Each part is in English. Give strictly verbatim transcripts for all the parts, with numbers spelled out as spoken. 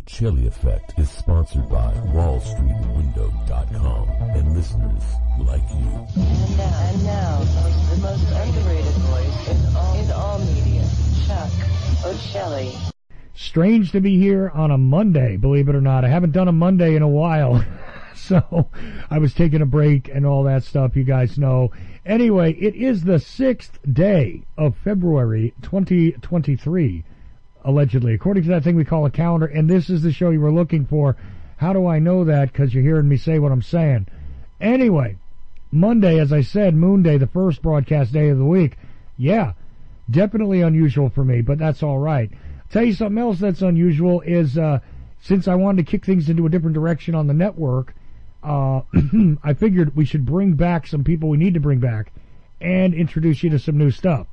Chili Effect is sponsored by Wall Street Window dot com and listeners like you. And now, and now the most underrated voice in all, in all media, Chuck O'Shelley. Strange to be here on a Monday, believe it or not. I haven't done a Monday in a while, so I was taking a break and all that stuff, you guys know. Anyway, it is the sixth day of February twenty twenty-three. Allegedly, according to that thing we call a calendar, and this is the show you were looking for. How do I know that? Because you're hearing me say what I'm saying. Anyway, Monday, as I said, Moon Day, the first broadcast day of the week. Yeah, definitely unusual for me, but that's all right. I'll tell you something else that's unusual is, uh, since I wanted to kick things into a different direction on the network, uh, I figured we should bring back some people we need to bring back and introduce you to some new stuff.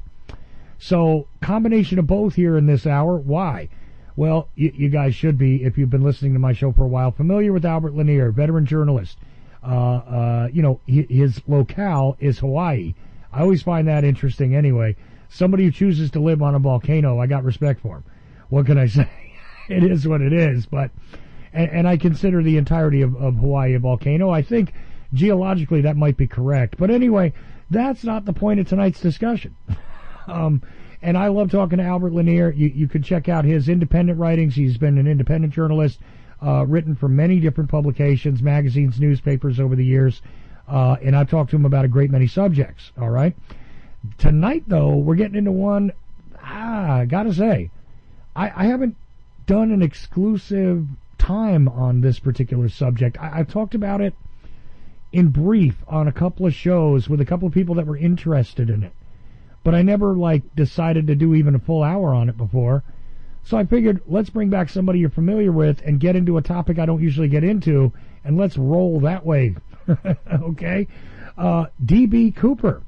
So, combination of both here in this hour. Why? Well, you, you guys should be, if you've been listening to my show for a while, familiar with Albert Lanier, veteran journalist. Uh, uh, you know, his locale is Hawaii. I always find that interesting anyway. Somebody who chooses to live on a volcano, I got respect for him. What can I say? It is what it is, but, and, and I consider the entirety of, of Hawaii a volcano. I think geologically that might be correct. But anyway, that's not the point of tonight's discussion. Um, and I love talking to Albert Lanier. You, you can check out his independent writings. He's been an independent journalist, uh, written for many different publications, magazines, newspapers over the years. Uh, and I've talked to him about a great many subjects. All right. Tonight, though, we're getting into one, ah, I gotta say, I, I haven't done an exclusive time on this particular subject. I, I've talked about it in brief on a couple of shows with a couple of people that were interested in it. But I never, like, decided to do even a full hour on it before. So I figured, let's bring back somebody you're familiar with and get into a topic I don't usually get into, and let's roll that way. Okay? Uh, D B. Cooper.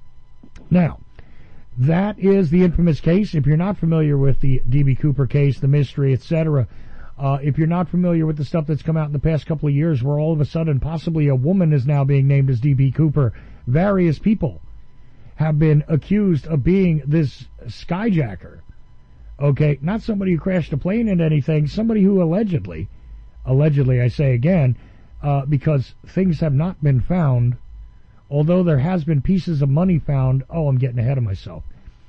Now, that is the infamous case. If you're not familiar with the D B. Cooper case, the mystery, et cetera, uh, if you're not familiar with the stuff that's come out in the past couple of years where all of a sudden possibly a woman is now being named as D B. Cooper, various people have been accused of being this skyjacker. Okay, not somebody who crashed a plane into anything, somebody who allegedly, allegedly I say again, uh, because things have not been found, although there has been pieces of money found, oh, I'm getting ahead of myself,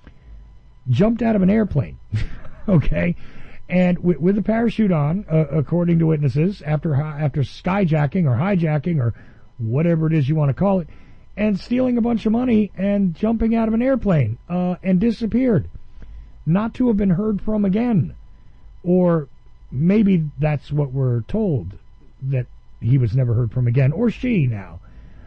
jumped out of an airplane, okay, and with, with a parachute on, uh, according to witnesses, after after skyjacking or hijacking or whatever it is you want to call it, and stealing a bunch of money and jumping out of an airplane, uh, and disappeared. Not to have been heard from again. Or maybe that's what we're told, that he was never heard from again. Or she now.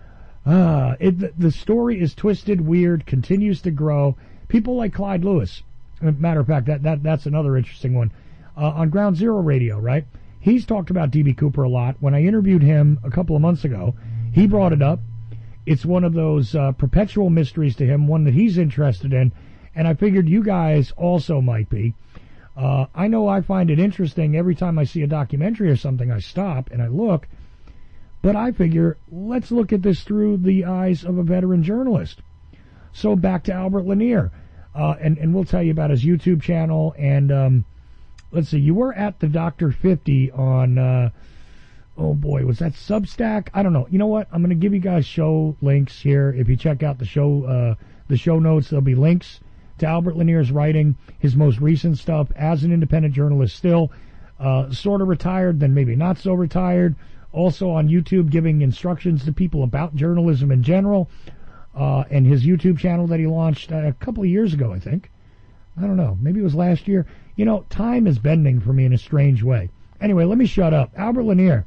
Uh, it, the, the story is twisted, weird, continues to grow. People like Clyde Lewis, matter of fact, that, that that's another interesting one, uh, on Ground Zero Radio, right? He's talked about D B. Cooper a lot. When I interviewed him a couple of months ago, he brought it up. It's one of those uh, perpetual mysteries to him, one that he's interested in, and I figured you guys also might be. Uh, I know I find it interesting every time I see a documentary or something, I stop and I look, but I figure, let's look at this through the eyes of a veteran journalist. So back to Albert Lanier, uh, and, and we'll tell you about his YouTube channel, and um, let's see, you were at the Doctor fifty on... Uh, Oh boy, was that Substack? I don't know. You know what? I'm going to give you guys show links here. If you check out the show, uh, the show notes, there'll be links to Albert Lanier's writing, his most recent stuff as an independent journalist still, uh, sort of retired, then maybe not so retired. Also on YouTube, giving instructions to people about journalism in general, uh, and his YouTube channel that he launched a couple of years ago, I think. I don't know. Maybe it was last year. You know, time is bending for me in a strange way. Anyway, let me shut up. Albert Lanier.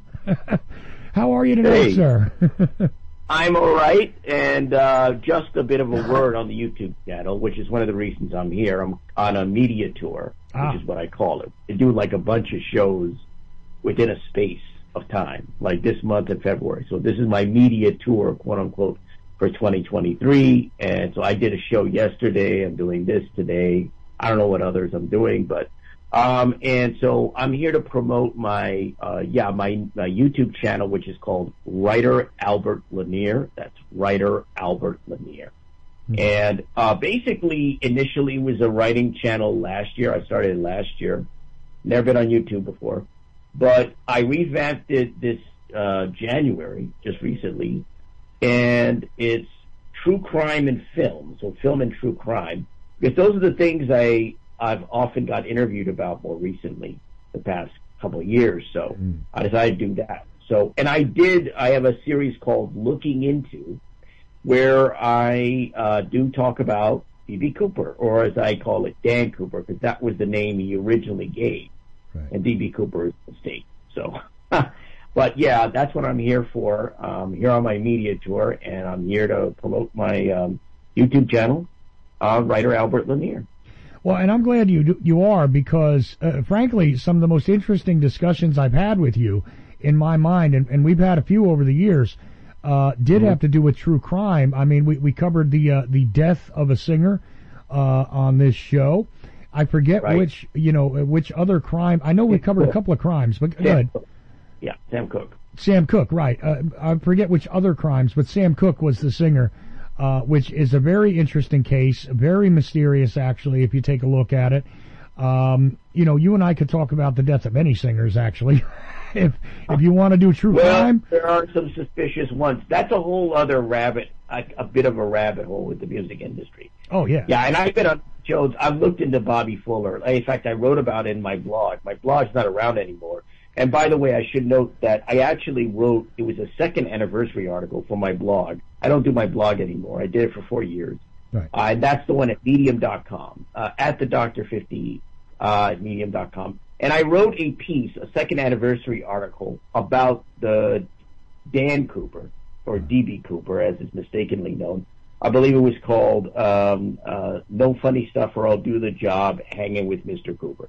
How are you tonight, hey, sir? I'm all right, and uh, just a bit of a word on the YouTube channel, which is one of the reasons I'm here. I'm on a media tour, ah. which is what I call it. I do like a bunch of shows within a space of time, like this month in February. So this is my media tour, quote-unquote, for twenty twenty-three, and so I did a show yesterday. I'm doing this today. I don't know what others I'm doing, but Um, and so I'm here to promote my, uh, yeah, my, my YouTube channel, which is called Writer Albert Lanier. That's Writer Albert Lanier. Mm-hmm. And, uh, basically, initially was a writing channel last year. I started last year. Never been on YouTube before. but I revamped it this uh, January, just recently, and it's true crime and film, so film and true crime, because those are the things I, I've often got interviewed about more recently, the past couple of years, so mm. I decided to do that. So, and I did, I have a series called Looking Into, where I uh, do talk about D B. Cooper, or as I call it, Dan Cooper, because that was the name he originally gave. Right. And D B. Cooper is a mistake. So, but yeah, that's what I'm here for. I'm here on my media tour, and I'm here to promote my um, YouTube channel, uh, writer Albert Lanier. Well, and I'm glad you do, you are, because, uh, frankly, some of the most interesting discussions I've had with you, in my mind, and, and we've had a few over the years, uh, did mm-hmm. have to do with true crime. I mean, we, we covered the uh, the death of a singer uh, on this show. I forget right. which, you know, which other crime. I know we covered a couple of crimes, but go ahead. Yeah, Sam Cooke. Sam Cooke, right. Uh, I forget which other crimes, but Sam Cooke was the singer, uh, which is a very interesting case, very mysterious, actually, if you take a look at it. Um, you know, you and I could talk about the death of any singers, actually. if if you want to do true well, crime. There are some suspicious ones. That's a whole other rabbit, a, a bit of a rabbit hole with the music industry. Oh, yeah. Yeah, and I've been on shows. I've looked into Bobby Fuller. In fact, I wrote about it in my blog. My blog's not around anymore. And by the way, I should note that I actually wrote, it was a second anniversary article for my blog. I don't do my blog anymore. I did it for four years. Right. Uh, and that's the one at medium dot com, uh, at the Doctor fifty, uh, at medium dot com. And I wrote a piece, a second anniversary article about the Dan Cooper, or D B. Cooper, as is mistakenly known. I believe it was called um, uh, No Funny Stuff or I'll Do the Job, Hanging with Mister Cooper.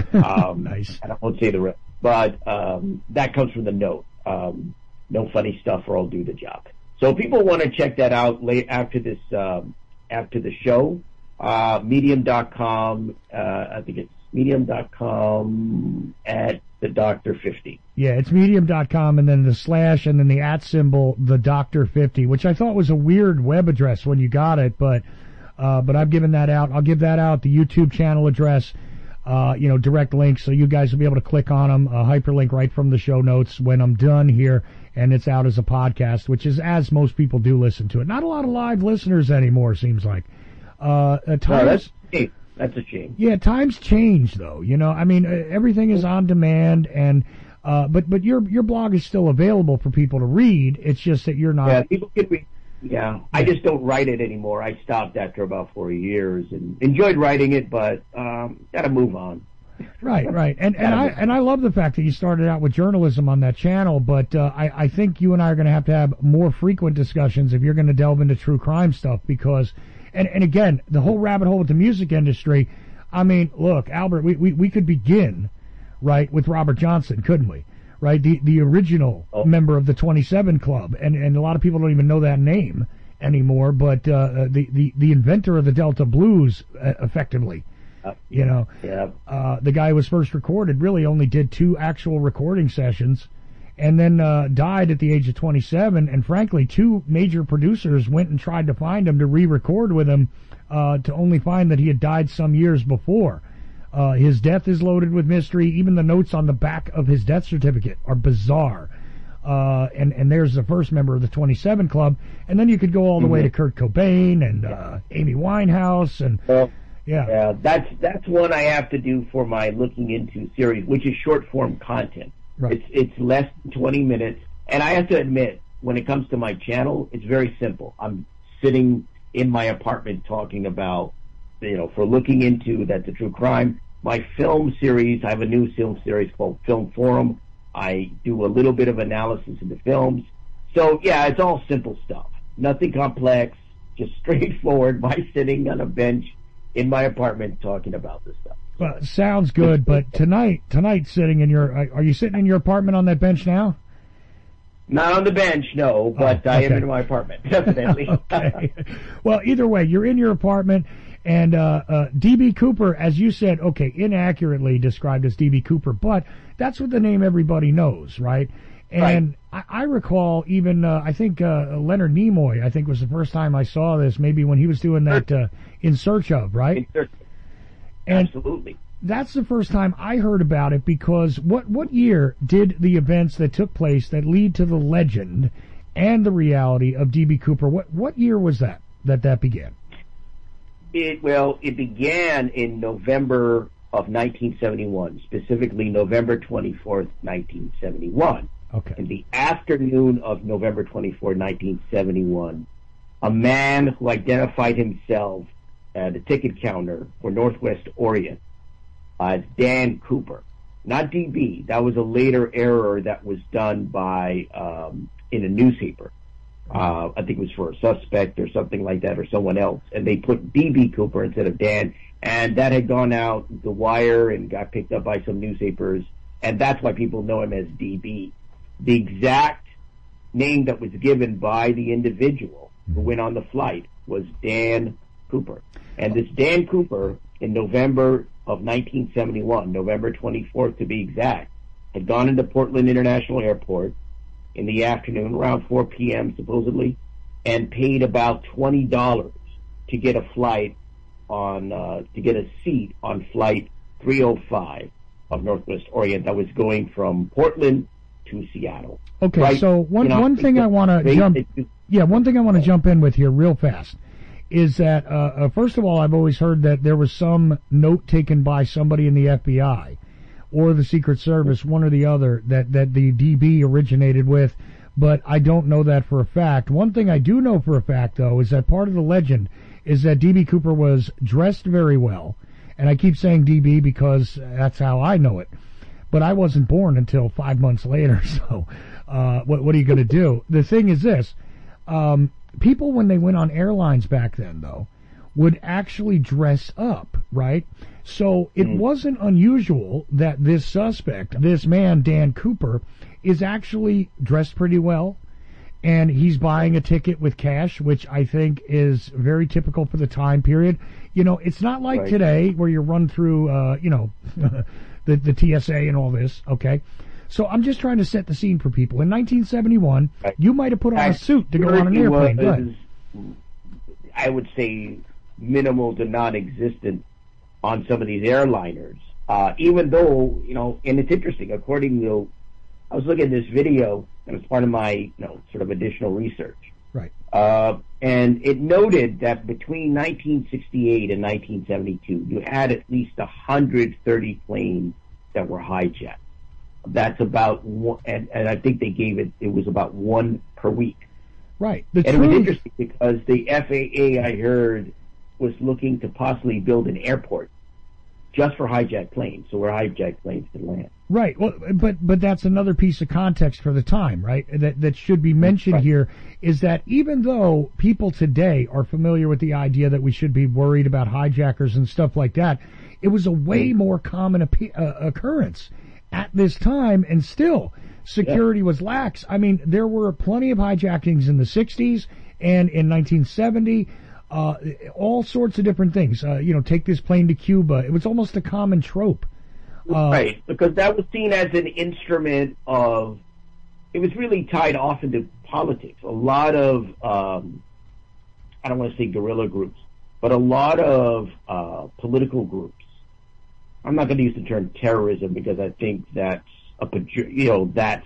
Um, nice. And I won't say the rest, but um, that comes from the note. Um, no Funny Stuff or I'll Do the Job. So people want to check that out late after this, um, after the show. Uh, medium dot com, uh, I think it's medium dot com at the Doctor fifty. Yeah, it's medium dot com and then the slash and then the at symbol, the Doctor fifty, which I thought was a weird web address when you got it, but uh, but I've given that out. I'll give that out, the YouTube channel address, uh, you know, direct links, so you guys will be able to click on them, a hyperlink right from the show notes when I'm done here, and it's out as a podcast, which is as most people do listen to it. Not a lot of live listeners anymore, seems like. Uh, at times, no, that's hey, that's a shame. Yeah, times change though. You know, I mean, uh, everything is on demand, and uh, but but your your blog is still available for people to read. It's just that you're not. Yeah, people can read. Yeah, yeah. I just don't write it anymore. I stopped after about four years and enjoyed writing it, but um, got to move on. Right, right, and and I and I love the fact that you started out with journalism on that channel, but uh, I I think you and I are going to have to have more frequent discussions if you're going to delve into true crime stuff, because. And and again, the whole rabbit hole with the music industry, I mean, look, Albert, we, we, we could begin, right, with Robert Johnson, couldn't we? Right, the the original oh. member of the twenty-seven Club, and, and a lot of people don't even know that name anymore, but uh, the, the, the inventor of the Delta Blues, uh, effectively, uh, you know. Yeah. Uh, the guy who was first recorded really only did two actual recording sessions, and then uh, died at the age of twenty-seven, and frankly, two major producers went and tried to find him to re-record with him, uh, to only find that he had died some years before. Uh, his death is loaded with mystery. Even the notes on the back of his death certificate are bizarre. Uh, and, and there's the first member of the twenty-seven Club, and then you could go all the mm-hmm. way to Kurt Cobain and uh, Amy Winehouse, and well, yeah. yeah, that's that's one I have to do for my Looking Into series, which is short-form content. Right. It's it's less than twenty minutes, and I have to admit, when it comes to my channel, it's very simple. I'm sitting in my apartment talking about, you know, for Looking Into, that's a true crime. My film series, I have a new film series called Film Forum. I do a little bit of analysis into films. So, yeah, it's all simple stuff. Nothing complex, just straightforward, my sitting on a bench in my apartment talking about this stuff. Well, sounds good, but tonight, tonight sitting in your, are you sitting in your apartment on that bench now? Not on the bench, no, but oh, okay. I am in my apartment, definitely. Okay. Well, either way, you're in your apartment, and uh, uh, D B. Cooper, as you said, okay, inaccurately described as D B. Cooper, but that's what the name everybody knows, right? And right. I, I recall even, uh, I think uh, Leonard Nimoy, I think was the first time I saw this, maybe when he was doing that uh, In Search Of, right? In Search. And, Absolutely. that's the first time I heard about it, because what, what year did the events that took place that lead to the legend and the reality of D B. Cooper, what, what year was that, that that began? It, well, it began in November of nineteen seventy-one, specifically November twenty-fourth, nineteen seventy-one. Okay. In the afternoon of November twenty-fourth, nineteen seventy-one, a man who identified himself at a ticket counter for Northwest Orient as Dan Cooper, not D B. That was a later error that was done by um, in a newspaper. Uh, I think it was for a suspect or something like that, or someone else, and they put D B. Cooper instead of Dan, and that had gone out the wire and got picked up by some newspapers, and that's why people know him as D B. The exact name that was given by the individual who went on the flight was Dan Cooper. And this Dan Cooper, in November of nineteen seventy-one, November twenty-fourth to be exact, had gone into Portland International Airport in the afternoon, around four p.m. supposedly, and paid about twenty dollars to get a flight on, uh, to get a seat on flight three oh five of Northwest Orient that was going from Portland to Seattle. Okay, right? so one, you know, one thing I want to jump, yeah, one thing I want to jump in with here real fast is that, uh, uh, first of all, I've always heard that there was some note taken by somebody in the F B I or the Secret Service, one or the other, that, that the D B originated with, but I don't know that for a fact. One thing I do know for a fact, though, is that part of the legend is that D B. Cooper was dressed very well, and I keep saying D B because that's how I know it, but I wasn't born until five months later, so uh, what, what are you going to do? The thing is this, um, people, when they went on airlines back then, though, would actually dress up, right? So it mm. wasn't unusual that this suspect, this man, Dan Cooper, is actually dressed pretty well, and he's buying a ticket with cash, which I think is very typical for the time period. You know, it's not like right. today where you run through, uh, you know, the, the T S A and all this, okay? So I'm just trying to set the scene for people. In nineteen seventy-one, right. you might have put on a suit to go on an airplane. Was, Go ahead. I would say minimal to non-existent on some of these airliners. Uh, even though, you know, and it's interesting, according to, I was looking at this video, and it's part of my, you know, sort of additional research. Right. Uh, and it noted that between nineteen sixty-eight and nineteen seventy-two, you had at least one hundred thirty planes that were hijacked. That's about one, and, and I think they gave it, it was about one per week. Right. The and truth, it was interesting because the F A A, I heard, was looking to possibly build an airport just for hijacked planes, so where hijacked planes can land. Right. Well, but but that's another piece of context for the time, right? That that should be mentioned right. here is that even though people today are familiar with the idea that we should be worried about hijackers and stuff like that, it was a way more common ap- uh, occurrence at this time, and still security yeah. was lax. I mean, there were plenty of hijackings in the sixties and in nineteen seventy. Uh, all sorts of different things. Uh, you know, take this plane to Cuba. It was almost a common trope. Uh, right, because that was seen as an instrument of, it was really tied off into politics. A lot of, um, I don't want to say guerrilla groups, but a lot of uh, political groups. I'm not going to use the term terrorism because I think that's a, you know, that's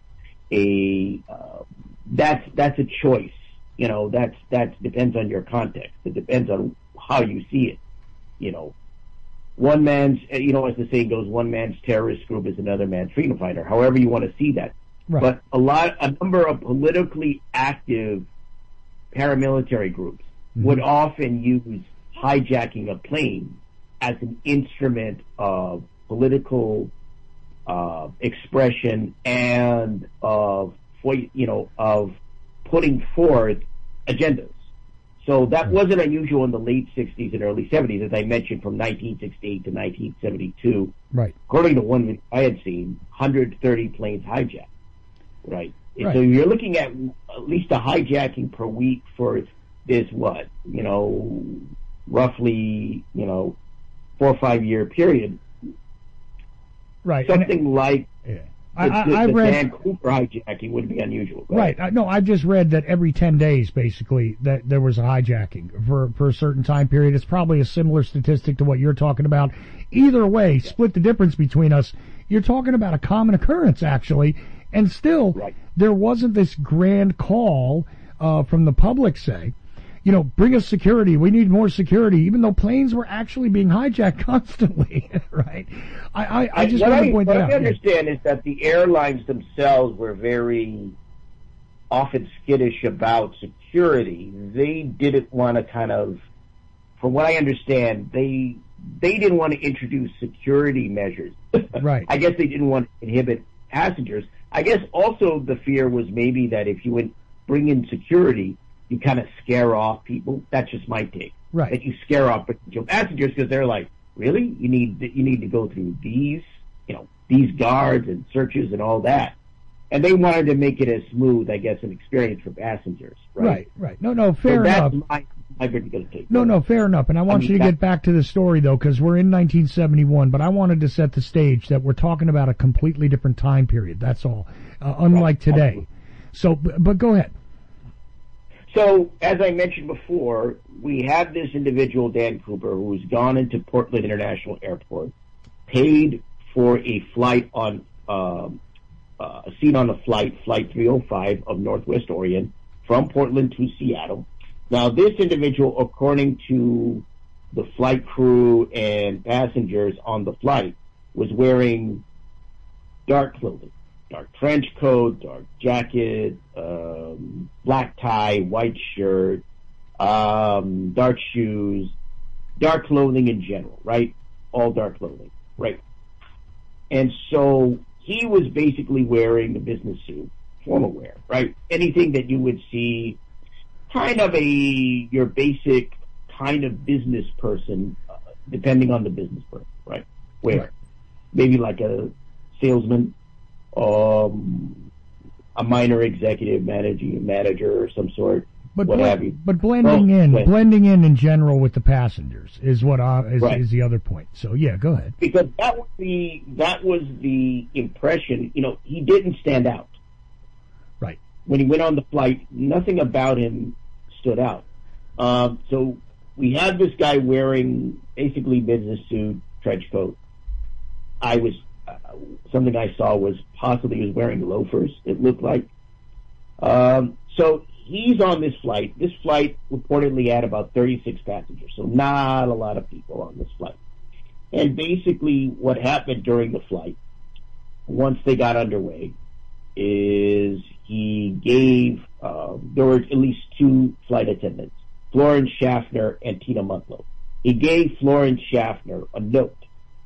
a, uh, that's, that's a choice. You know, that's, that depends on your context. It depends on how you see it. You know, one man's, you know, as the saying goes, one man's terrorist group is another man's freedom fighter, however you want to see that. Right. But a lot, a number of politically active paramilitary groups mm-hmm. would often use hijacking a plane as an instrument of political uh, expression and of, you know, of putting forth agendas. So that wasn't unusual in the late sixties and early seventies, as I mentioned, from nineteen sixty-eight to nineteen seventy-two. Right. According to one I had seen, one hundred thirty planes hijacked. Right. Right. So you're looking at at least a hijacking per week for this, what, you know, roughly, you know, four or five year period. Right. Something and, like, yeah. I, the, I, the, I the read Dan Cooper hijacking would be unusual. Right. I, no, I've just read that every ten days, basically, that there was a hijacking for, for a certain time period. It's probably a similar statistic to what you're talking about. Either way, yeah. Split the difference between us. You're talking about a common occurrence, actually, and still, right. there wasn't this grand call uh, from the public, say, you know, bring us security. We need more security, even though planes were actually being hijacked constantly, right? I, I, I just what want I, to point what that I out. understand is that the airlines themselves were very often skittish about security. They didn't want to kind of, from what I understand, they they didn't want to introduce security measures. Right. I guess they didn't want to inhibit passengers. I guess also the fear was maybe that if you would bring in security, you kind of scare off people. That's just my take. Right. That you scare off potential passengers because they're like, really? You need you need to go through these, you know, these guards and searches and all that. And they wanted to make it as smooth, I guess, an experience for passengers. Right. Right. Right. No, no, fair so enough. That's my, my particular take. No, no, fair enough. And I want I mean, you to that, get back to the story, though, because we're in nineteen seventy-one, but I wanted to set the stage that we're talking about a completely different time period. That's all, uh, unlike right, today. absolutely. So, but go ahead. So, as I mentioned before, we have this individual, Dan Cooper, who's gone into Portland International Airport, paid for a flight on, um, uh, a seat on the flight, Flight three oh five of Northwest Orient, from Portland to Seattle. Now, this individual, according to the flight crew and passengers on the flight, was wearing dark clothing. Dark trench coat, dark jacket, um, black tie, white shirt, um, dark shoes, dark clothing in general, right? All dark clothing, right? And so he was basically wearing a business suit, formal wear, right? Anything that you would see, kind of a your basic kind of business person, uh, depending on the business person, right? Where Right. maybe like a salesman. Um, a minor executive managing manager or some sort, But what bl- have you. but blending Well, in, blend- blending in in general with the passengers is what I, is, Right. is the other point. So yeah, go ahead. Because that was the that was the impression. You know, he didn't stand out. Right. When he went on the flight, nothing about him stood out. Um, so we had this guy wearing basically business suit, trench coat. I was. Uh, something I saw was possibly he was wearing loafers, it looked like. Um, so he's on this flight. This flight reportedly had about thirty-six passengers, so not a lot of people on this flight. And basically what happened during the flight, once they got underway, is he gave, uh, there were at least two flight attendants, Florence Schaffner and Tina Mutlow. He gave Florence Schaffner a note.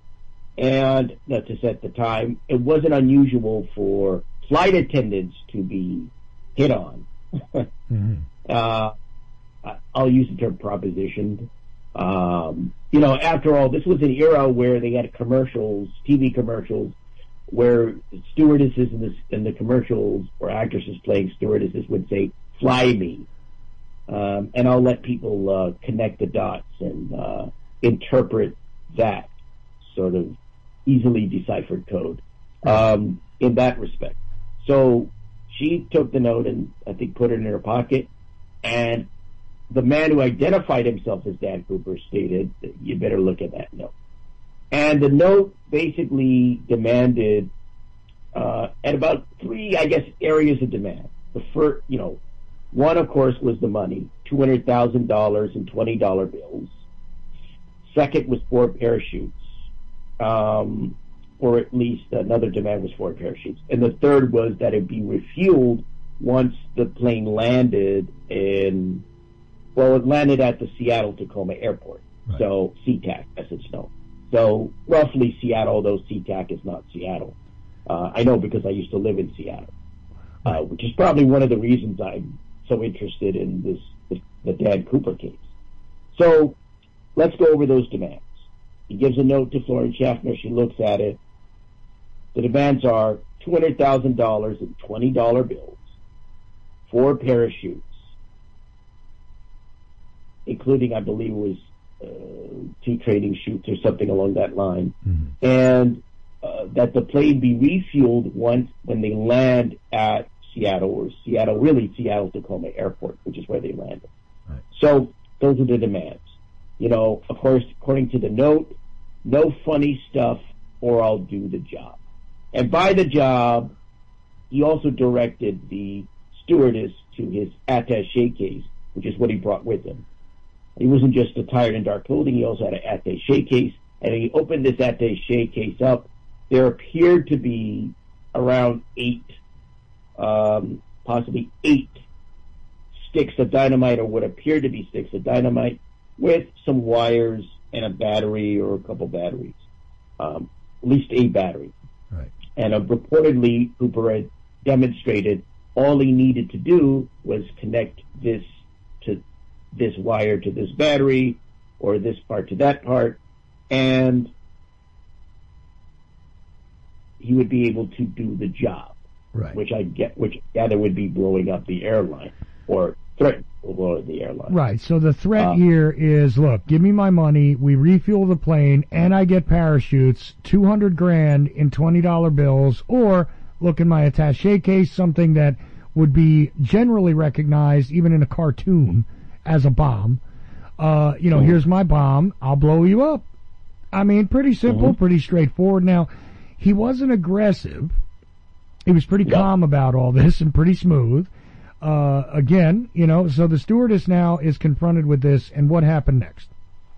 And that's just at the time, it wasn't unusual for flight attendants to be hit on. Mm-hmm. uh, I'll use the term propositioned. Um, you know, after all, this was an era where they had commercials, T V commercials, where stewardesses in the, in the commercials or actresses playing stewardesses would say, "Fly me." Um, and I'll let people uh, connect the dots and uh, interpret that sort of easily deciphered code um, in that respect. So she took the note and I think put it in her pocket, and the man who identified himself as Dan Cooper stated, "You better look at that note." And the note basically demanded uh, at about three, I guess, areas of demand. The first, you know, one of course was the money, two hundred thousand dollars in twenty dollar bills. Second was four parachutes. Um, or at least another demand was for parachutes. And the third was that it be refueled once the plane landed in, well, it landed at the Seattle-Tacoma Airport. Right. So SeaTac, as it's known. So roughly Seattle, although SeaTac is not Seattle. Uh, I know because I used to live in Seattle, uh, which is probably one of the reasons I'm so interested in this, the, the Dan Cooper case. So let's go over those demands. He gives a note to Florence Schaffner. She looks at it. The demands are two hundred thousand dollars in twenty dollar bills, four parachutes, including, I believe, it was uh, two training chutes or something along that line, Mm-hmm. and uh, that the plane be refueled once when they land at Seattle or Seattle, really Seattle Tacoma Airport, which is where they landed. Right. So those are the demands. You know, of course, according to the note, no funny stuff or I'll do the job. And by the job, he also directed the stewardess to his attaché case, which is what he brought with him. He wasn't just attired in dark clothing, he also had an attaché case, and he opened this attaché case up. There appeared to be around eight, um, possibly eight sticks of dynamite, or what appeared to be sticks of dynamite, with some wires and a battery or a couple batteries, um, at least a battery. Right. And uh, reportedly, Cooper had demonstrated all he needed to do was connect this to this wire to this battery, or this part to that part, and he would be able to do the job. Right. Which I get, which I gather would be blowing up the airline, or threatening to blow up the airline. Right. So the threat Uh, here is, look, give me my money, we refuel the plane, and I get parachutes, two hundred grand in twenty dollar bills, or look in my attaché case, something that would be generally recognized, even in a cartoon, as a bomb. Uh, you know, Mhm. here's my bomb, I'll blow you up. I mean, pretty simple, Mhm. pretty straightforward. Now, he wasn't aggressive. He was pretty Yeah. calm about all this and pretty smooth. Uh, again, you know, so the stewardess now is confronted with this, and what happened next?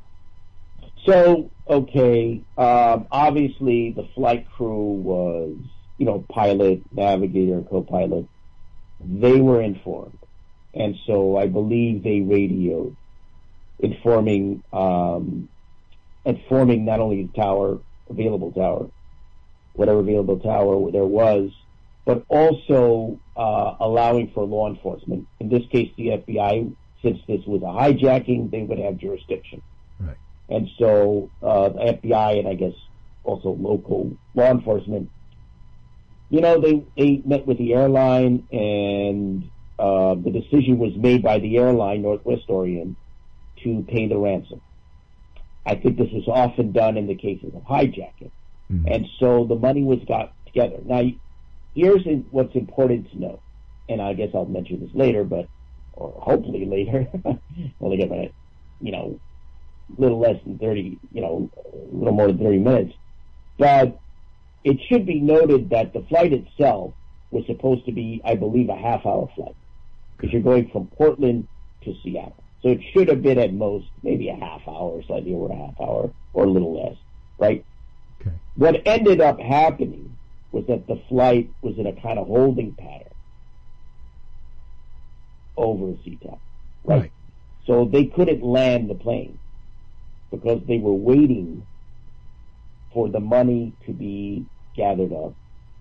So, okay, um, obviously the flight crew was, you know, pilot, navigator, and co-pilot. They were informed. And so I believe they radioed, informing, um, informing not only the tower, available tower, whatever available tower there was, but also uh, allowing for law enforcement. In this case, the F B I, since this was a hijacking, they would have jurisdiction. Right. And so uh, the F B I and I guess also local law enforcement, you know, they, they met with the airline, and uh, the decision was made by the airline, Northwest Orient, to pay the ransom. I think this is often done in the cases of hijacking. Mm-hmm. And so the money was got together. Now, here's what's important to know, and I guess I'll mention this later, but, or hopefully later, only get my, you know, a little less than thirty, you know, a little more than thirty minutes. But it should be noted that the flight itself was supposed to be, I believe, a half-hour flight, because you're going from Portland to Seattle. So it should have been at most maybe a half hour, slightly over a half hour, or a little less, right? Okay. What ended up happening was that the flight was in a kind of holding pattern over SeaTac, right? Right. So they couldn't land the plane because they were waiting for the money to be gathered up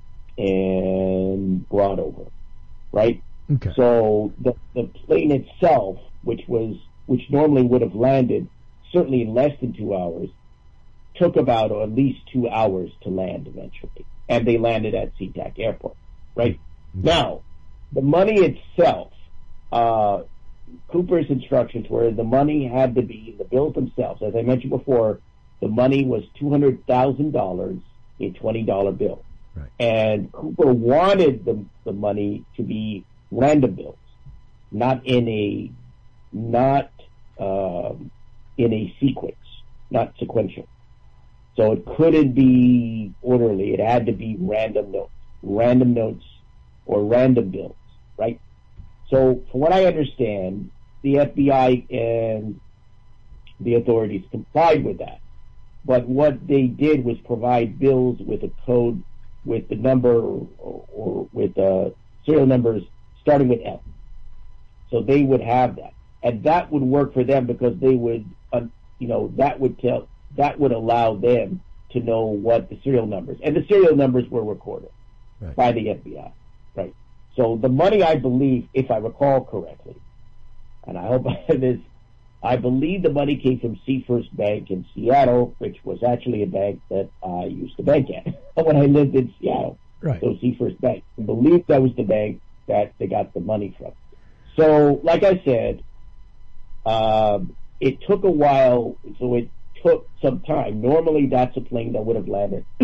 and brought over, right? Okay. So the the plane itself, which was which normally would have landed certainly in less than two hours, took about at least two hours to land eventually, and they landed at SeaTac Airport, right? Okay. Now, the money itself, uh, Cooper's instructions were the money had to be the bills themselves. As I mentioned before, the money was two hundred thousand dollars in twenty dollar bills. Right. And Cooper wanted the the money to be random bills, not in a not um, in a sequence, not sequential. So it couldn't be orderly. It had to be random notes, random notes, or random bills, right? So from what I understand, the F B I and the authorities complied with that. But what they did was provide bills with a code, with the number or, or with uh, serial numbers starting with F. So they would have that, and that would work for them because they would, uh, you know, that would tell, that would allow them to know what the serial numbers, and the serial numbers were recorded Right. by the F B I, right? So the money, I believe, if I recall correctly, and I hope I have this, I believe the money came from Seafirst Bank in Seattle, which was actually a bank that I used to bank at when I lived in Seattle. Right. So Seafirst Bank. I believe that was the bank that they got the money from. So, like I said, um, it took a while, so it took some time. Normally, that's a plane that would have landed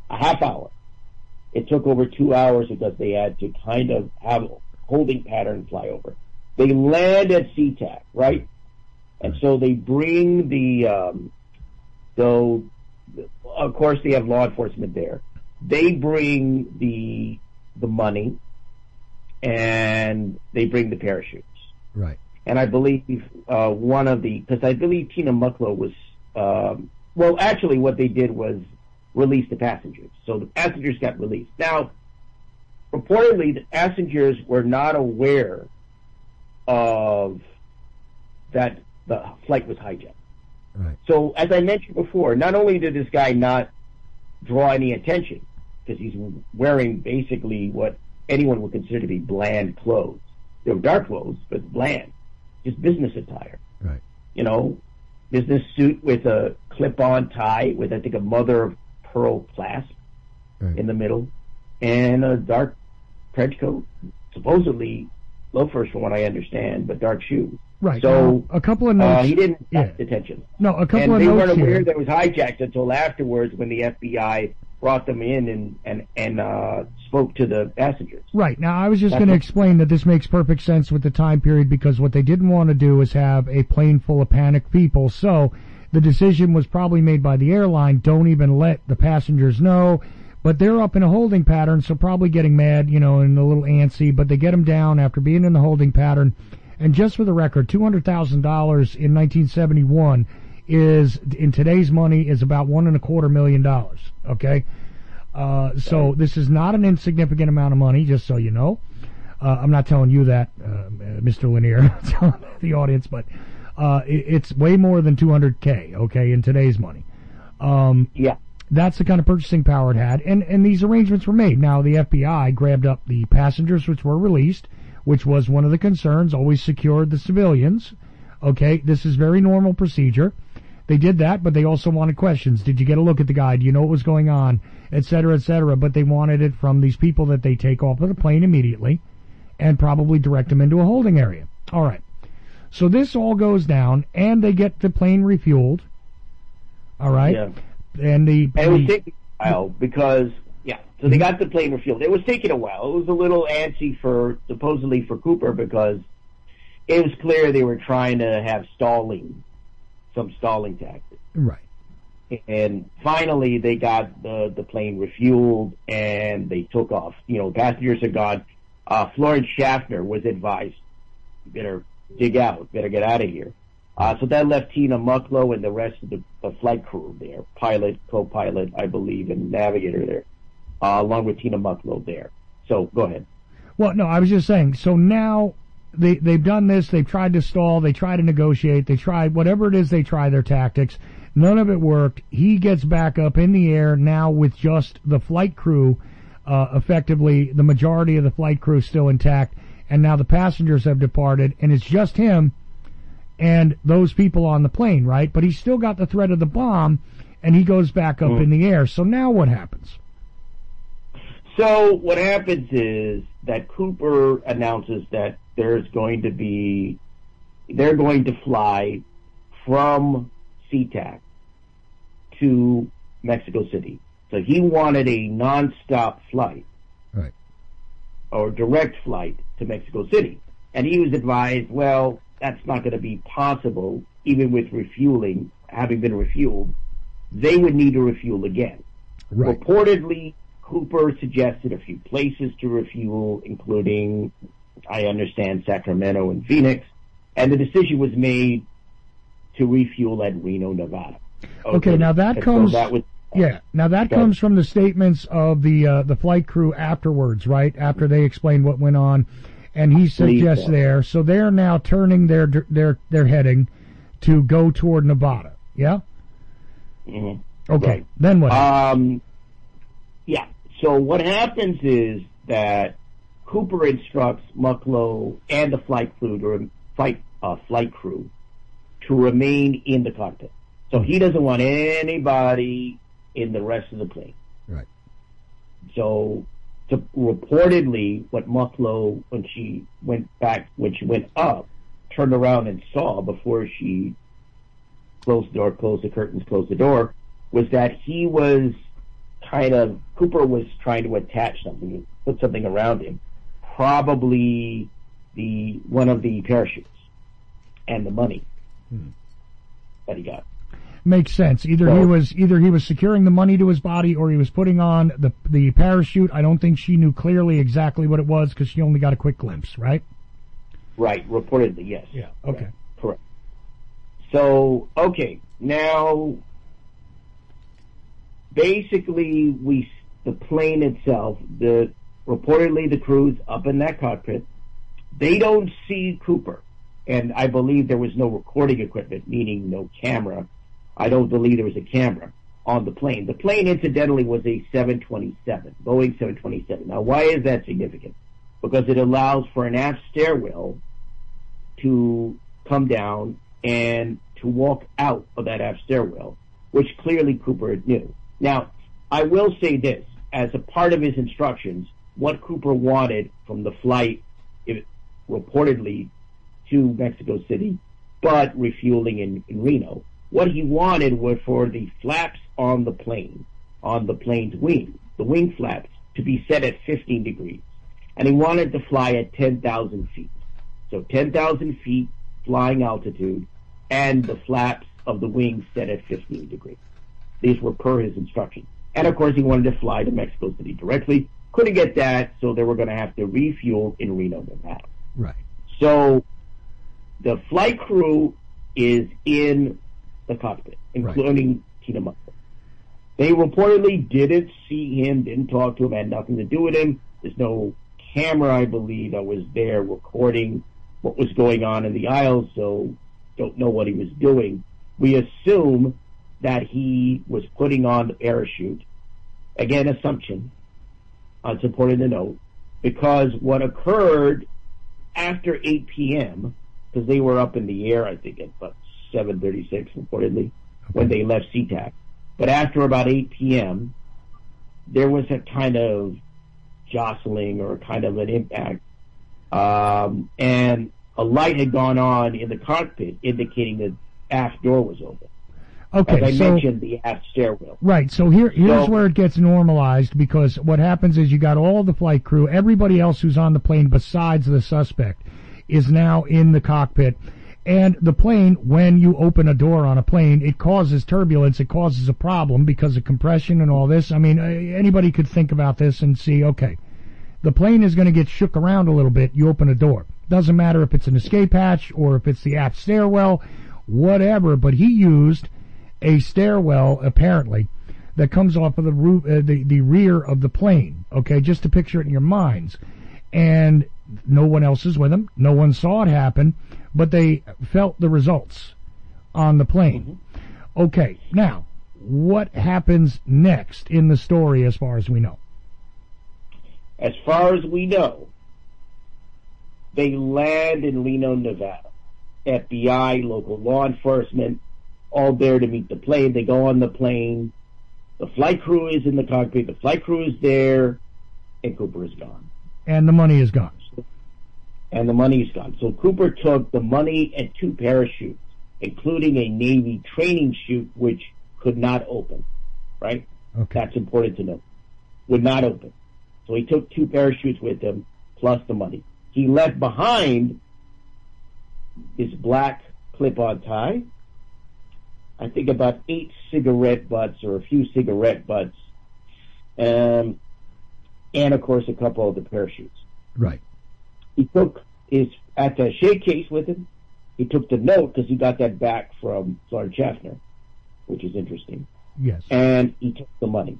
a half hour. It took over two hours because they had to kind of have a holding pattern flyover. They land at SeaTac, right? And so they bring the, um, so of course they have law enforcement there. They bring the, the money and they bring the parachutes. Right. And I believe, uh, one of the, because I believe Tina Mucklow was, um, well, actually what they did was release the passengers. So the passengers got released. Now, reportedly, the passengers were not aware of that the flight was hijacked. Right. So, as I mentioned before, not only did this guy not draw any attention, because he's wearing basically what anyone would consider to be bland clothes. They were dark clothes, but bland. Just business attire. Right. You know, business suit with a clip-on tie with, I think, a mother of pearl clasp right. in the middle, and a dark trench coat, supposedly loafers from what I understand, but dark shoes. Right. So now, a couple of notes. Uh, he didn't yeah. catch attention. No, a couple and of they notes weren't aware here. that it was hijacked until afterwards when the F B I brought them in and and and uh, spoke to the passengers. Right. Now, I was just That's going to what- explain that this makes perfect sense with the time period because what they didn't want to do is have a plane full of panicked people. So the decision was probably made by the airline, don't even let the passengers know. But they're up in a holding pattern, so probably getting mad, you know, and a little antsy, but they get them down after being in the holding pattern. And just for the record, two hundred thousand dollars in nineteen seventy-one is, in today's money, is about one and a quarter million dollars, okay? Uh, so this is not an insignificant amount of money, just so you know. Uh, I'm not telling you that, uh, Mister Lanier, I'm telling the audience, but uh, it, it's way more than two hundred K, okay, in today's money. Um, Yeah. That's the kind of purchasing power it had, and, and these arrangements were made. Now, the F B I grabbed up the passengers which were released, which was one of the concerns, always secured the civilians. Okay, this is very normal procedure. They did that, but they also wanted questions. Did you get a look at the guy? Do you know what was going on? Et cetera, et cetera. But they wanted it from these people that they take off of the plane immediately and probably direct them into a holding area. All right. So this all goes down, and they get the plane refueled. All right. Yeah. And the, And it was the taking a while because, yeah, so they got the plane refueled. It was taking a while. It was a little antsy for, supposedly for Cooper, because it was clear they were trying to have stalling, some stalling tactics. right. And finally they got the, the plane refueled and they took off. You know, passengers are gone. Uh, Florence Schaffner was advised, you better dig out, better get out of here. Uh, so that left Tina Mucklow and the rest of the, the flight crew there, pilot, co-pilot, I believe, and navigator there, uh, along with Tina Mucklow there. So go ahead. Well, no, I was just saying, so now they, they've done this, they've tried to stall, they try to negotiate, they tried, whatever it is, they try their tactics. None of it worked. He gets back up in the air now with just the flight crew, uh, effectively, the majority of the flight crew still intact, and now the passengers have departed, and it's just him and those people on the plane, right? But he's still got the threat of the bomb, and he goes back up Mm. in the air. So now what happens? So what happens is that Cooper announces that there's going to be, they're going to fly from SeaTac to Mexico City. So he wanted a non-stop flight. Right. Or direct flight to Mexico City. And he was advised, well, that's not going to be possible, even with refueling, having been refueled. They would need to refuel again. Right. Reportedly, Cooper suggested a few places to refuel, including, I understand, Sacramento and Phoenix, and the decision was made to refuel at Reno, Nevada. Okay, now that And comes- So that was, Yeah. Now that Go comes from the statements of the uh, the flight crew afterwards, right? After they explained what went on, and he suggests so. there. So they're now turning their their their heading to go toward Nevada. Yeah. mhm. Okay. Right. Then what? Um, yeah. So what happens is that Cooper instructs Mucklow and the flight crew to re- flight uh, flight crew to remain in the cockpit. So he doesn't want anybody in the rest of the plane. Right. So, to, reportedly, what Mucklow, when she went back, when she went up, turned around and saw before she closed the door, closed the curtains, closed the door, was that he was kind of, Cooper was trying to attach something, put something around him, probably the one of the parachutes and the money hmm. that he got. Makes sense. Either so, he was either he was securing the money to his body, or he was putting on the the parachute. I don't think she knew clearly exactly what it was because she only got a quick glimpse, right? Right. Reportedly, yes. Yeah. Okay. Right. Correct. So, okay, now basically we the plane itself, the reportedly the crew's up in that cockpit. They don't see Cooper, and I believe there was no recording equipment, meaning no camera. I don't believe there was a camera on the plane. The plane, incidentally, was a seven twenty-seven, Boeing seven twenty-seven. Now, why is that significant? Because it allows for an aft stairwell to come down and to walk out of that aft stairwell, which clearly Cooper knew. Now, I will say this, as a part of his instructions, what Cooper wanted from the flight, if, reportedly to Mexico City, but refueling in, in Reno, what he wanted was for the flaps on the plane, on the plane's wing, the wing flaps, to be set at fifteen degrees. And he wanted to fly at ten thousand feet. So ten thousand feet flying altitude, and the flaps of the wings set at fifteen degrees. These were per his instructions. And of course he wanted to fly to Mexico City directly. Couldn't get that, so they were going to have to refuel in Reno, Nevada. Right. So the flight crew is in the cockpit, including right. Tina Musser. They reportedly didn't see him, didn't talk to him, had nothing to do with him. There's no camera, I believe, that was there recording what was going on in the aisle, so don't know what he was doing. We assume that he was putting on the parachute. Again, assumption, unsupported in the note, because what occurred after eight p.m., because they were up in the air, I think, at about seven thirty-six, reportedly, okay. when they left SeaTac. But after about eight p.m., there was a kind of jostling or kind of an impact, um, and a light had gone on in the cockpit indicating the aft door was open. Okay, As I so, mentioned, the aft stairwell. Right, so here, here's so, where it gets normalized, because what happens is you got all the flight crew, everybody else who's on the plane besides the suspect is now in the cockpit. And the plane, when you open a door on a plane, it causes turbulence, it causes a problem because of compression and all this. I mean, anybody could think about this and see, okay, the plane is going to get shook around a little bit, you open a door. Doesn't matter if it's an escape hatch or if it's the aft stairwell, whatever, but he used a stairwell, apparently, that comes off of the roof, uh, the, the rear of the plane, okay, just to picture it in your minds. And no one else is with him, no one saw it happen, but they felt the results on the plane. Mm-hmm. Okay, now, what happens next in the story as far as we know? As far as we know, they land in Reno, Nevada. F B I, local law enforcement, all there to meet the plane. They go on the plane. The flight crew is in the cockpit. The flight crew is there, and Cooper is gone. And the money is gone. And the money is gone. So Cooper took the money and two parachutes, including a Navy training chute, which could not open. Right? Okay. That's important to know. Would not open. So he took two parachutes with him, plus the money. He left behind his black clip-on tie, I think about eight cigarette butts or a few cigarette butts, um, and of course a couple of the parachutes. Right. He took his attaché case with him. He took the note because he got that back from Sergeant Schaffner, which is interesting. Yes. And he took the money.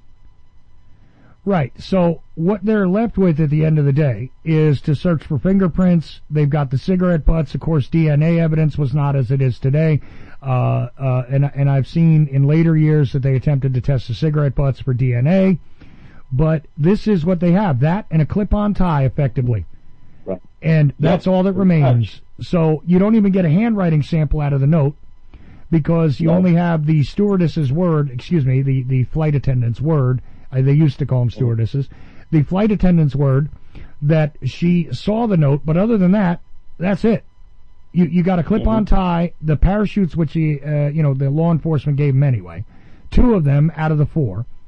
Right. So what they're left with at the end of the day is to search for fingerprints. They've got the cigarette butts. Of course, D N A evidence was not as it is today. Uh, uh, and, and I've seen in later years that they attempted to test the cigarette butts for D N A. But this is what they have. That and a clip-on tie, effectively. Right. And that's yep. all that remains. So you don't even get a handwriting sample out of the note because you no. only have the stewardess's word, excuse me, the, the flight attendant's word. Uh, they used to call them stewardesses. The flight attendant's word that she saw the note, but other than that, that's it. You you got a clip-on mm-hmm. tie, the parachutes, which he, uh, you know, the law enforcement gave him anyway, two of them out of the four.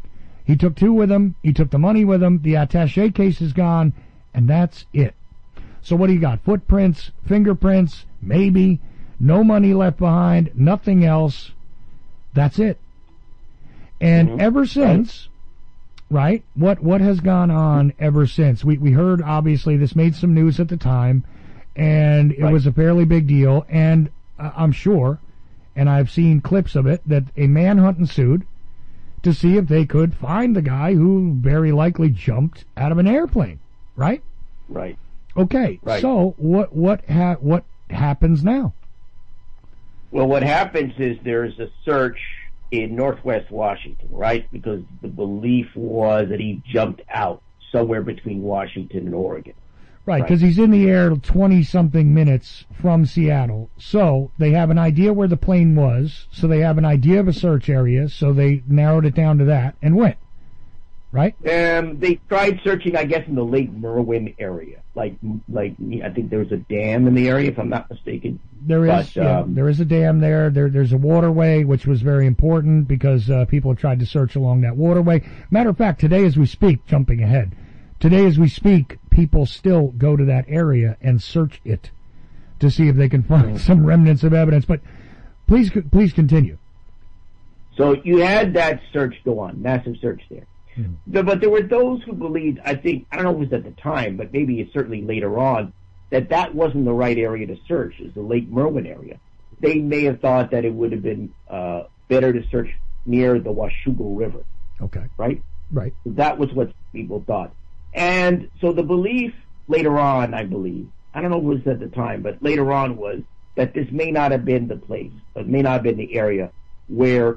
He took two with him. He took the money with him. The attaché case is gone, and that's it. So what do you got? Footprints, fingerprints, maybe. No money left behind, nothing else. That's it. And mm-hmm. ever since, right, what what has gone on ever since? We we heard, obviously, this made some news at the time, and it right. was a fairly big deal, and uh, I'm sure, and I've seen clips of it, that a manhunt ensued to see if they could find the guy who very likely jumped out of an airplane, right? Right. Okay, right. so what what ha- what happens now? Well, what happens is there's a search in Northwest Washington, right? Because the belief was that he jumped out somewhere between Washington and Oregon. Right, because right. he's in the air twenty-something minutes from Seattle. So they have an idea where the plane was, so they have an idea of a search area, so they narrowed it down to that and went. Right? Um, they tried searching, I guess, in the Lake Merwin area. Like, like I think there was a dam in the area, if I'm not mistaken. There is, but, yeah, um, there is a dam there. There, there's a waterway, which was very important because uh, people have tried to search along that waterway. Matter of fact, today as we speak, jumping ahead, today as we speak, people still go to that area and search it to see if they can find some remnants of evidence. But please, please continue. So you had that search go on, massive search there. Mm-hmm. But there were those who believed, I think, I don't know if it was at the time, but maybe it's certainly later on, that that wasn't the right area to search, is the Lake Merwin area. They may have thought that it would have been uh, better to search near the Washougal River. Okay. Right? Right. So that was what people thought. And so the belief later on, I believe, I don't know if it was at the time, but later on was that this may not have been the place, it may not have been the area where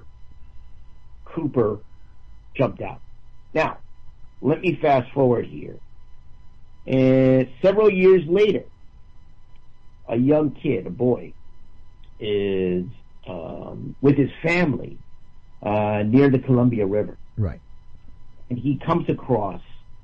Cooper jumped out. Now, let me fast forward here. And several years later, a young kid, a boy, is um, with his family uh, near the Columbia River. Right. And he comes across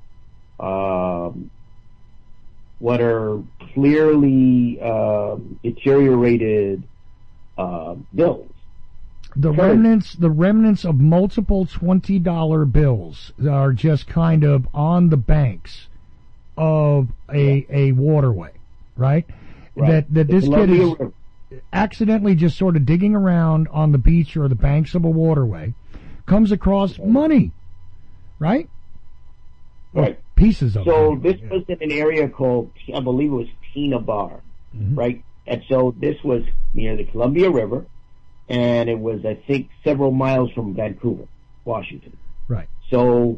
um, what are clearly um, deteriorated uh, bills. The remnants, the remnants of multiple twenty dollar bills are just kind of on the banks of a a waterway, right? Right. That that The this kid Columbia is River. accidentally just sort of digging around on the beach or the banks of a waterway, comes across money, right? Or Right. pieces of So money. this yeah. was in an area called, I believe it was Tina Bar, Mhm. right? And so this was near the Columbia River, and it was, I think, several miles from Vancouver, Washington. Right. So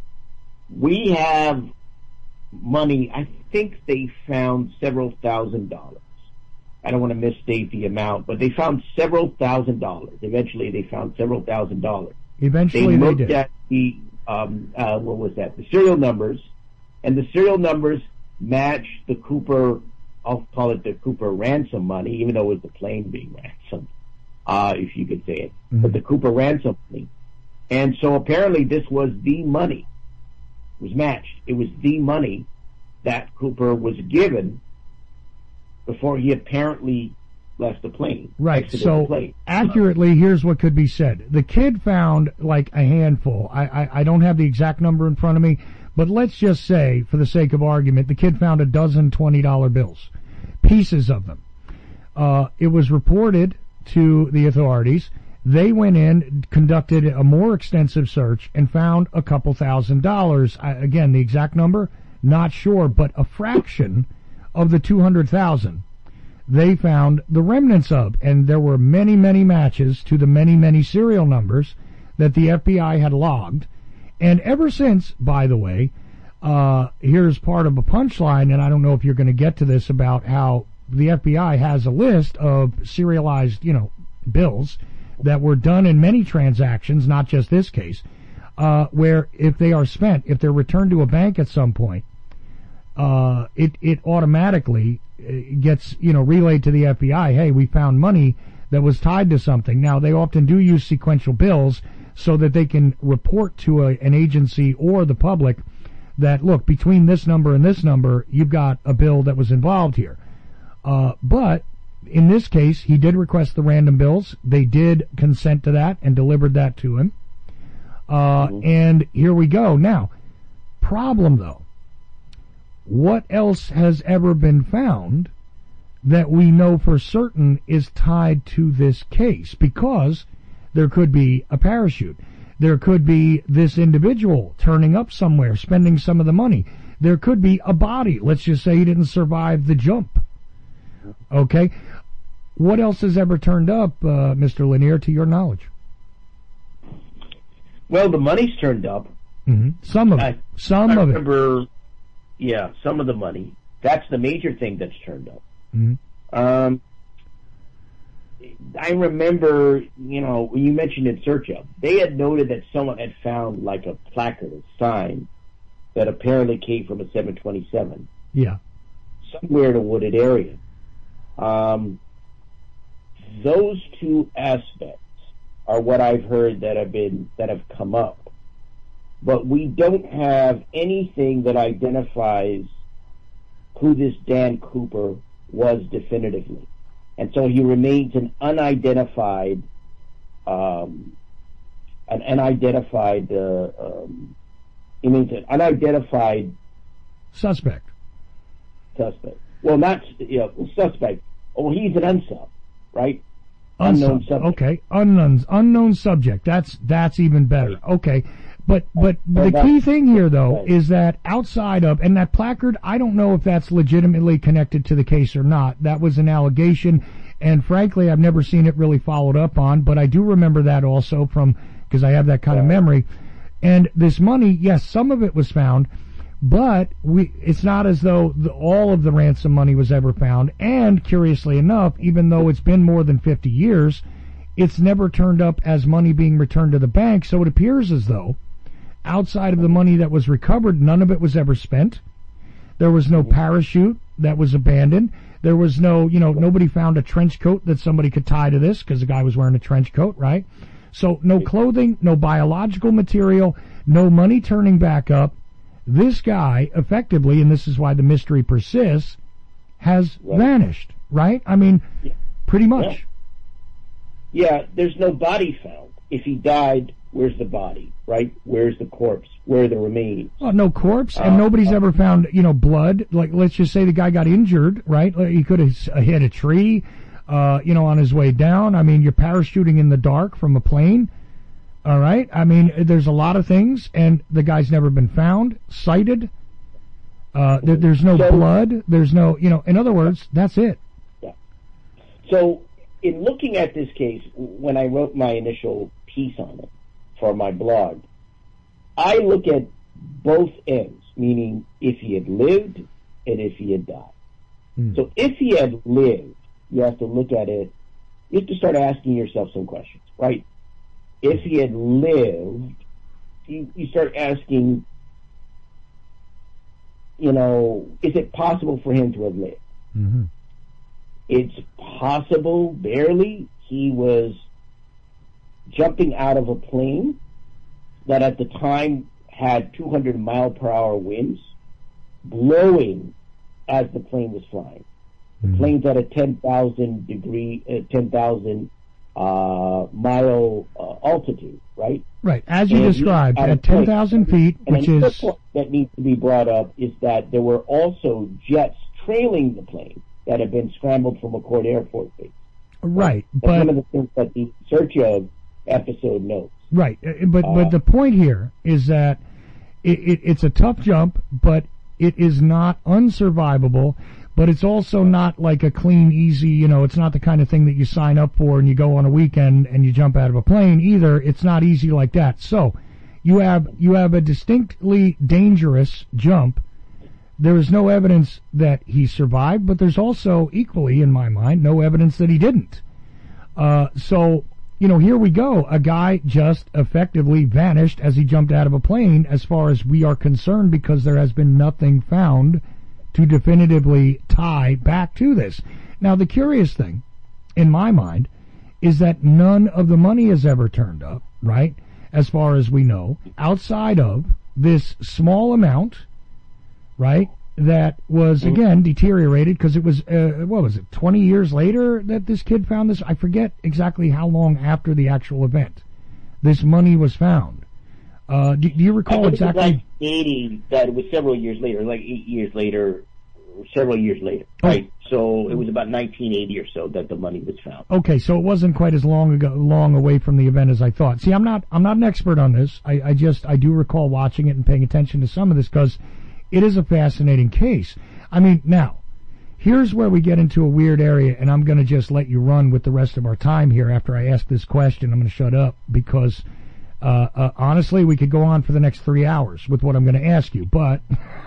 we have money. I think they found several thousand dollars. I don't want to misstate the amount, but they found several thousand dollars. Eventually, they found several thousand dollars. Eventually, They they, looked did. at the um, uh, what was that? The serial numbers, and the serial numbers matched the Cooper. I'll call it the Cooper ransom money, even though it was the plane being ransomed, uh, if you could say it. Mhm. But the Cooper ransom money, and so apparently this was the money. It was matched. It was the money that Cooper was given before he apparently left the plane. Right. exited So the plane. accurately, here's what could be said. The kid found like a handful. I, I, I don't have the exact number in front of me, but let's just say, for the sake of argument, the kid found a dozen twenty dollar bills, pieces of them. Uh, it was reported to the authorities. They went in, conducted a more extensive search, and found a couple thousand dollars. I, again, the exact number, not sure, but a fraction of the two hundred thousand they found the remnants of. And there were many, many matches to the many, many serial numbers that the F B I had logged. And ever since, by the way, uh, here's part of a punchline, and I don't know if you're going to get to this, about how the F B I has a list of serialized, you know, bills that were done in many transactions, not just this case, uh, where if they are spent, if they're returned to a bank at some point, uh, it, it automatically gets, you know, relayed to the F B I, hey, we found money that was tied to something. Now, they often do use sequential bills so that they can report to a, an agency or the public that, look, between this number and this number, you've got a bill that was involved here. Uh, but in this case, he did request the random bills. They did consent to that and delivered that to him. Uh, mm-hmm. And here we go. Now, problem though, what else has ever been found that we know for certain is tied to this case? Because there could be a parachute. There could be this individual turning up somewhere, spending some of the money. There could be a body. Let's just say he didn't survive the jump. Okay? What else has ever turned up, uh, Mister Lanier, to your knowledge? Well, the money's turned up. Mm-hmm. Some of it. I, some I of remember, it. Yeah, some of the money. That's the major thing that's turned up. Mm-hmm. Um, I remember, you know, when you mentioned in search of, they had noted that someone had found like a placard, a sign that apparently came from a seven twenty-seven. Yeah. Somewhere in a wooded area. Um, those two aspects are what I've heard that have been, that have come up. But we don't have anything that identifies who this Dan Cooper was definitively. And so he remains an unidentified, um, an unidentified, uh, um, he means an unidentified suspect. Suspect. Well, not, you know, suspect. Oh, he's an unsub, right? Unsub. Unknown subject. Okay, unknown, unknown subject. That's that's even better. Right. Okay, but but Well, the key thing here, though, right. is that outside of, and that placard, I don't know if that's legitimately connected to the case or not. That was an allegation, and frankly, I've never seen it really followed up on. But I do remember that also from, because I have that kind Right. of memory. And this money, yes, some of it was found, but we, it's not as though the, all of the ransom money was ever found. And curiously enough, even though it's been more than fifty years, it's never turned up as money being returned to the bank. So it appears as though outside of the money that was recovered, none of it was ever spent. There was no parachute that was abandoned. There was no, you know, nobody found a trench coat that somebody could tie to this because the guy was wearing a trench coat, right? So no clothing, no biological material, no money turning back up. This guy, effectively, and this is why the mystery persists, has Right. vanished, right? I mean, Yeah. pretty much. Yeah. yeah, there's no body found. If he died, where's the body, right? Where's the corpse? Where are the remains? Well, no corpse, and Uh, nobody's uh, ever found, you know, blood. Like, let's just say the guy got injured, right? Like, he could have hit a tree, uh, you know, on his way down. I mean, you're parachuting in the dark from a plane. All right. I mean, there's a lot of things, and the guy's never been found, cited. Uh, there, there's no So- blood. There's no, you know, in other words, that's it. So, in looking at this case, when I wrote my initial piece on it for my blog, I look at both ends, meaning if he had lived and if he had died. Hmm. So if he had lived, you have to look at it, you have to start asking yourself some questions, right? If he had lived, you, you start asking, you know, is it possible for him to have lived? Mm-hmm. It's possible, barely. He was jumping out of a plane that at the time had two hundred mile per hour winds blowing as the plane was flying. The Mm-hmm. plane's at a ten thousand degree, uh, ten thousand uh, mile uh, altitude, right? Right. As you And described, at a at ten thousand point- feet, and which another is, point that needs to be brought up is that there were also jets trailing the plane that had been scrambled from McCord Air Force Base. right. That's But one of the things that the Search Of episode notes. Right, uh, but Uh, but the point here is that it, it, it's a tough jump, but it is not unsurvivable. But it's also not like a clean, easy. You know, it's not the kind of thing that you sign up for and you go on a weekend and you jump out of a plane either. It's not easy like that. So you have you have a distinctly dangerous jump. There is no evidence that he survived, but there's also equally, in my mind, no evidence that he didn't. Uh, so. You know, here we go. A guy just effectively vanished as he jumped out of a plane as far as we are concerned because there has been nothing found to definitively tie back to this. Now, the curious thing, in my mind, is that none of the money has ever turned up, right, as far as we know, outside of this small amount, right, that was, again, deteriorated because it was, uh, what was it, twenty years later that this kid found this? I forget exactly how long after the actual event this money was found. Uh, do, do you recall I exactly? It was like eighty, that it was several years later, like eight years later, several years later, Oh. right? So it was about nineteen eighty or so that the money was found. Okay, so it wasn't quite as long ago, long away from the event as I thought. See, I'm not, I'm not an expert on this. I, I just, I do recall watching it and paying attention to some of this because it is a fascinating case. I mean, now, here's where we get into a weird area, and I'm going to just let you run with the rest of our time here after I ask this question. I'm going to shut up because, uh, uh, honestly, we could go on for the next three hours with what I'm going to ask you, but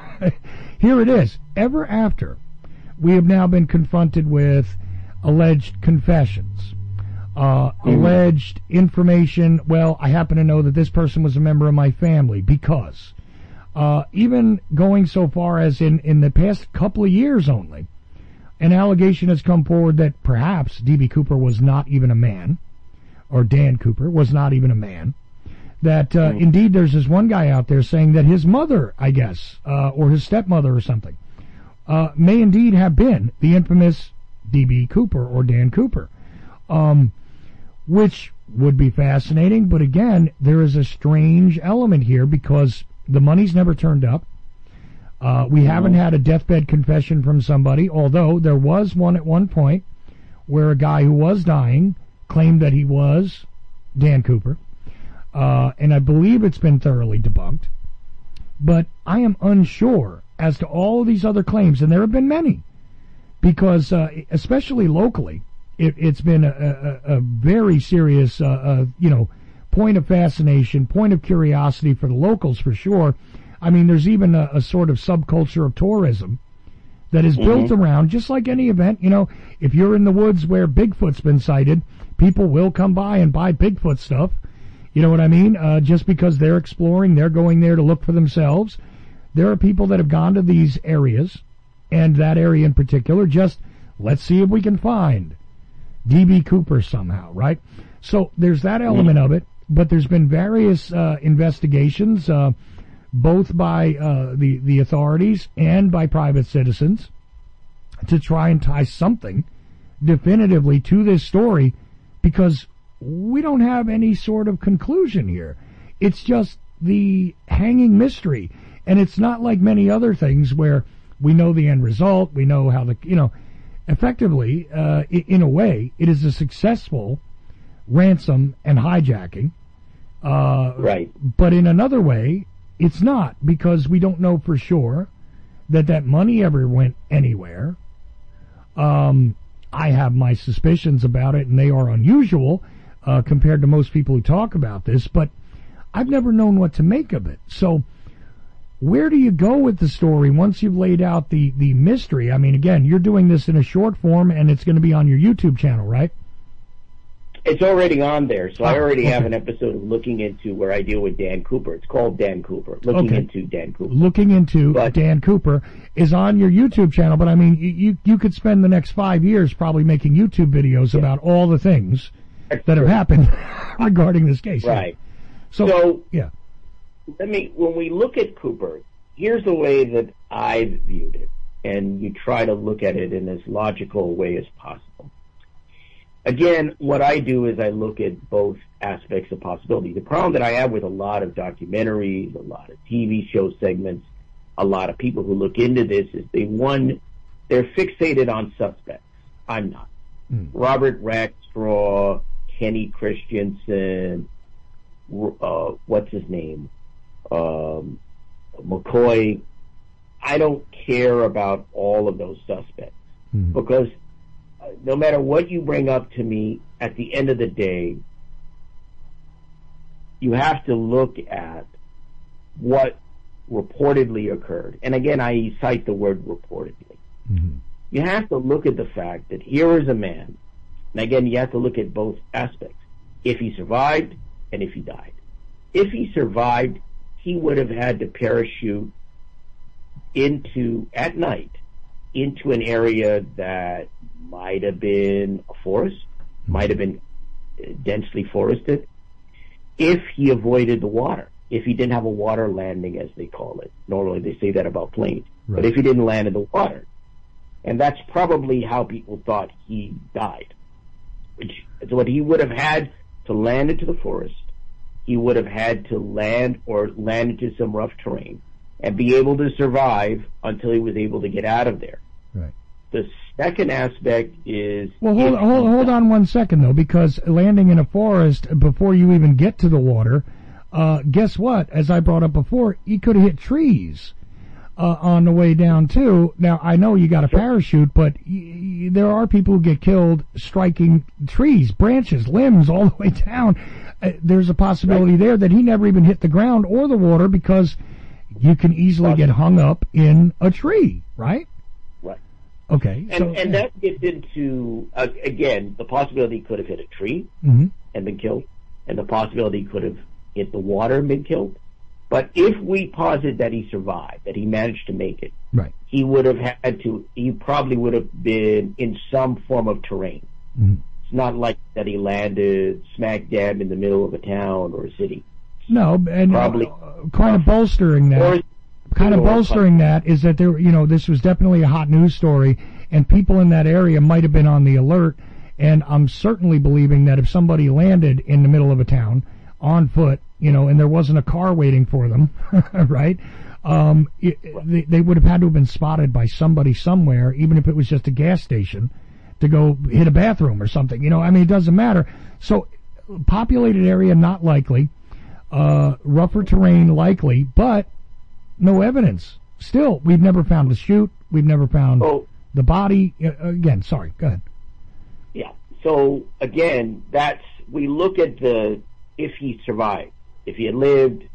here it is. Ever after we have now been confronted with alleged confessions, uh, mm-hmm. alleged information. Well, I happen to know that this person was a member of my family because, uh, even going so far as in, in the past couple of years only, an allegation has come forward that perhaps D B. Cooper was not even a man, or Dan Cooper was not even a man. That, uh, mm-hmm. indeed there's this one guy out there saying that his mother, I guess, uh, or his stepmother or something, Uh, may indeed have been the infamous D B. Cooper or Dan Cooper, um, which would be fascinating. But again, there is a strange element here because the money's never turned up. Uh, we haven't had a deathbed confession from somebody, although there was one at one point where a guy who was dying claimed that he was Dan Cooper, uh, and I believe it's been thoroughly debunked. But I am unsure as to all of these other claims, and there have been many, because uh, especially locally, it, it's been a, a, a very serious, uh, uh, you know, point of fascination, point of curiosity for the locals for sure. I mean, there's even a, a sort of subculture of tourism that is mm-hmm. built around, just like any event. You know, if you're in the woods where Bigfoot's been sighted, people will come by and buy Bigfoot stuff. You know what I mean? Uh, just because they're exploring, they're going there to look for themselves. There are people that have gone to these areas, and that area in particular, just let's see if we can find D B. Cooper somehow, right? So there's that element of it, but there's been various uh, investigations, uh, both by uh, the, the authorities and by private citizens, to try and tie something definitively to this story, because we don't have any sort of conclusion here. It's just the hanging mystery. And it's not like many other things where we know the end result, we know how the, you know, effectively, uh, in a way, it is a successful ransom and hijacking. Uh, right. But in another way, it's not, because we don't know for sure that that money ever went anywhere. Um, I have my suspicions about it, and they are unusual, uh, compared to most people who talk about this, but I've never known what to make of it. So, where do you go with the story once you've laid out the, the mystery? I mean, again, you're doing this in a short form, and it's going to be on your YouTube channel, right? It's already on there, so oh, I already okay. have an episode of looking into where I deal with Dan Cooper. It's called Dan Cooper, looking okay. into Dan Cooper. Looking into but, Dan Cooper is on your YouTube channel, but I mean, you you could spend the next five years probably making YouTube videos yeah. about all the things That's that true. have happened regarding this case. Right. So, so yeah. Let me, when we look at Cooper, here's the way that I've viewed it, and you try to look at it in as logical a way as possible. Again, what I do is I look at both aspects of possibility. The problem that I have with a lot of documentaries, a lot of T V show segments, a lot of people who look into this is they, one, they're fixated on suspects. I'm not. Mm. Robert Rackstraw, Kenny Christensen, uh, what's his name? Um, McCoy. I don't care about all of those suspects mm. because uh, no matter what you bring up to me, at the end of the day, you have to look at what reportedly occurred. And again, I cite the word reportedly. Mm-hmm. You have to look at the fact that here is a man, and again, you have to look at both aspects. If he survived and if he died. If he survived, he would have had to parachute into, at night, into an area that might have been a forest, might have been densely forested, if he avoided the water, if he didn't have a water landing, as they call it. Normally they say that about planes. Right. But if he didn't land in the water. And that's probably how people thought he died. Which is what he would have had to land into the forest, he would have had to land or land into some rough terrain and be able to survive until he was able to get out of there. Right. The second aspect is... Well, hold, hold, hold on one second, though, because landing in a forest before you even get to the water, uh, guess what? As I brought up before, he could have hit trees uh, on the way down, too. Now, I know you got a parachute, but y- y- there are people who get killed striking trees, branches, limbs, all the way down. Uh, there's a possibility right. there that he never even hit the ground or the water because you can easily well, get hung up in a tree, right? Right. Okay. And, so, and yeah. that gets into, uh, again, the possibility he could have hit a tree mm-hmm. and been killed, and the possibility he could have hit the water and been killed. But if we posit that he survived, that he managed to make it, right. he would have had to, he probably would have been in some form of terrain. Mm-hmm. It's not like that he landed smack dab in the middle of a town or a city. No, and probably uh, kind of bolstering that. Or, kind of bolstering that is that there, you know, this was definitely a hot news story, and people in that area might have been on the alert. And I'm certainly believing that if somebody landed in the middle of a town on foot, you know, and there wasn't a car waiting for them, right? Um, it, they, they would have had to have been spotted by somebody somewhere, even if it was just a gas station, to go hit a bathroom or something. You know, I mean, it doesn't matter. So, populated area, not likely. Uh, rougher terrain, likely, but no evidence. Still, we've never found the chute. We've never found oh, the body. Uh, again, sorry, go ahead. Yeah. So, again, that's, we look at the, if he survived. If he had lived,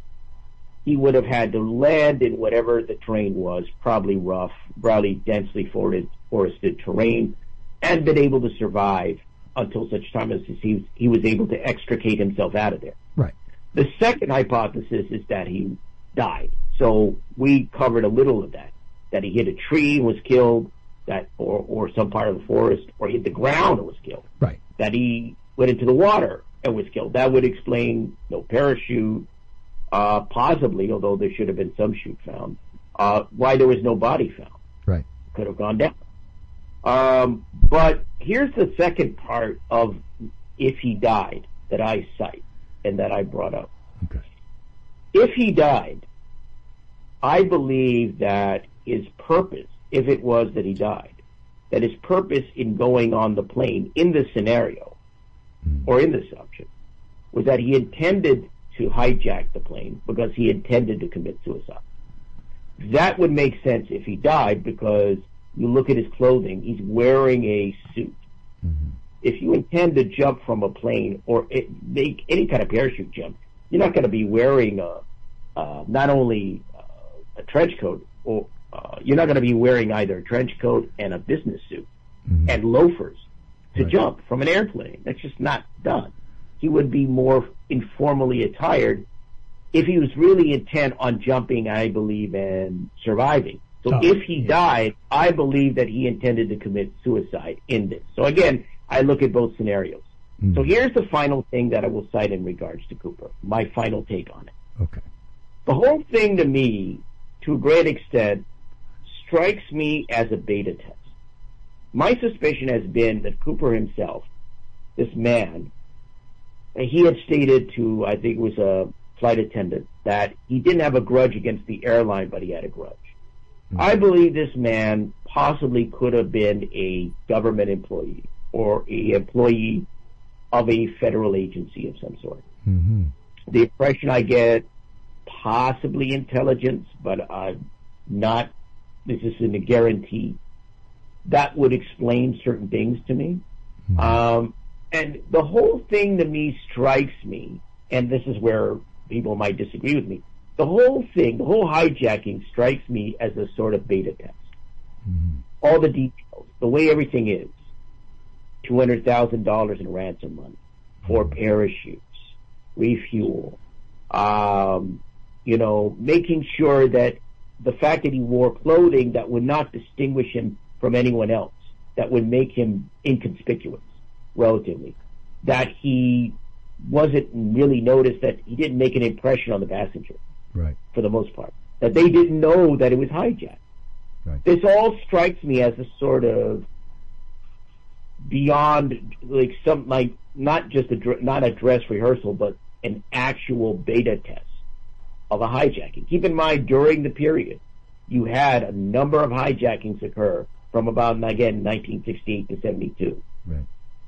he would have had to land in whatever the terrain was, probably rough, probably densely forested, forested terrain, and been able to survive until such time as he, he was able to extricate himself out of there. Right. The second hypothesis is that he died. So we covered a little of that. That he hit a tree, was killed, that or, or some part of the forest, or hit the ground and was killed. Right. That he went into the water and was killed. That would explain no parachute, uh, possibly, although there should have been some chute found, uh, why there was no body found. Right. Could have gone down. Um, but here's the second part of if he died that I cite and that I brought up. Okay. If he died, I believe that his purpose, if it was that he died, that his purpose in going on the plane in this scenario, mm. or in this option, was that he intended to hijack the plane because he intended to commit suicide. That would make sense if he died, because you look at his clothing, he's wearing a suit. Mm-hmm. If you intend to jump from a plane or it, make any kind of parachute jump, you're not going to be wearing a, uh, not only uh, a trench coat, or uh, you're not going to be wearing either a trench coat and a business suit mm-hmm. and loafers to right. jump from an airplane. That's just not done. He would be more informally attired if he was really intent on jumping, I believe, and surviving. So oh, if he yeah. died, I believe that he intended to commit suicide in this. So again, I look at both scenarios. Mm-hmm. So here's the final thing that I will cite in regards to Cooper, my final take on it. Okay. The whole thing to me, to a great extent, strikes me as a beta test. My suspicion has been that Cooper himself, this man, he had stated to, I think it was a flight attendant, that he didn't have a grudge against the airline, but he had a grudge. Mm-hmm. I believe this man possibly could have been a government employee or a employee of a federal agency of some sort. Mm-hmm. The impression I get, possibly intelligence, but I'm not, this isn't a guarantee. That would explain certain things to me. Mm-hmm. Um, and the whole thing to me strikes me, and this is where people might disagree with me, the whole thing, the whole hijacking strikes me as a sort of beta test. Mm-hmm. All the details, the way everything is, two hundred thousand dollars in ransom money, four mm-hmm. parachutes, refuel, um, you know, making sure that the fact that he wore clothing that would not distinguish him from anyone else, that would make him inconspicuous, relatively, that he wasn't really noticed, that he didn't make an impression on the passenger. Right. For the most part. That they didn't know that it was hijacked. Right. This all strikes me as a sort of beyond, like some, like, not just a, not a dress rehearsal, but an actual beta test of a hijacking. Keep in mind, during the period, you had a number of hijackings occur from about, again, nineteen sixty-eight to seventy-two. Right.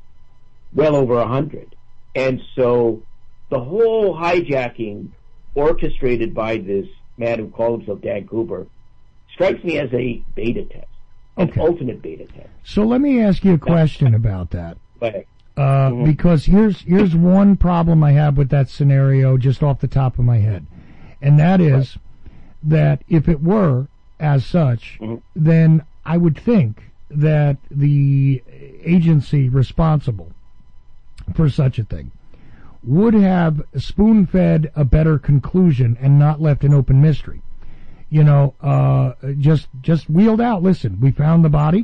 Well over a hundred. And so the whole hijacking orchestrated by this man who called himself Dan Cooper strikes me as a beta test, an Okay. ultimate beta test. So let me ask you a question about that. But Uh, Mhm. Because here's here's one problem I have with that scenario just off the top of my head, and that is that if it were as such, Mhm. then I would think that the agency responsible for such a thing would have spoon-fed a better conclusion and not left an open mystery. You know, uh, just just wheeled out. Listen, we found the body.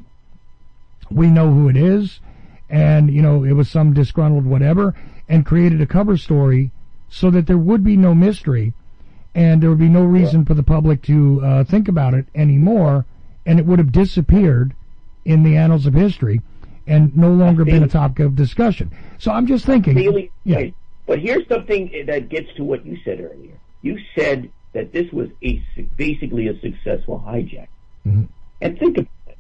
We know who it is. And, you know, it was some disgruntled whatever, and created a cover story so that there would be no mystery and there would be no reason for the public to uh, think about it anymore, and it would have disappeared in the annals of history and no longer been a topic of discussion. So I'm just thinking, Really, yeah, right. But here's something that gets to what you said earlier. You said that this was a basically a successful hijack. Mm-hmm. And think about it.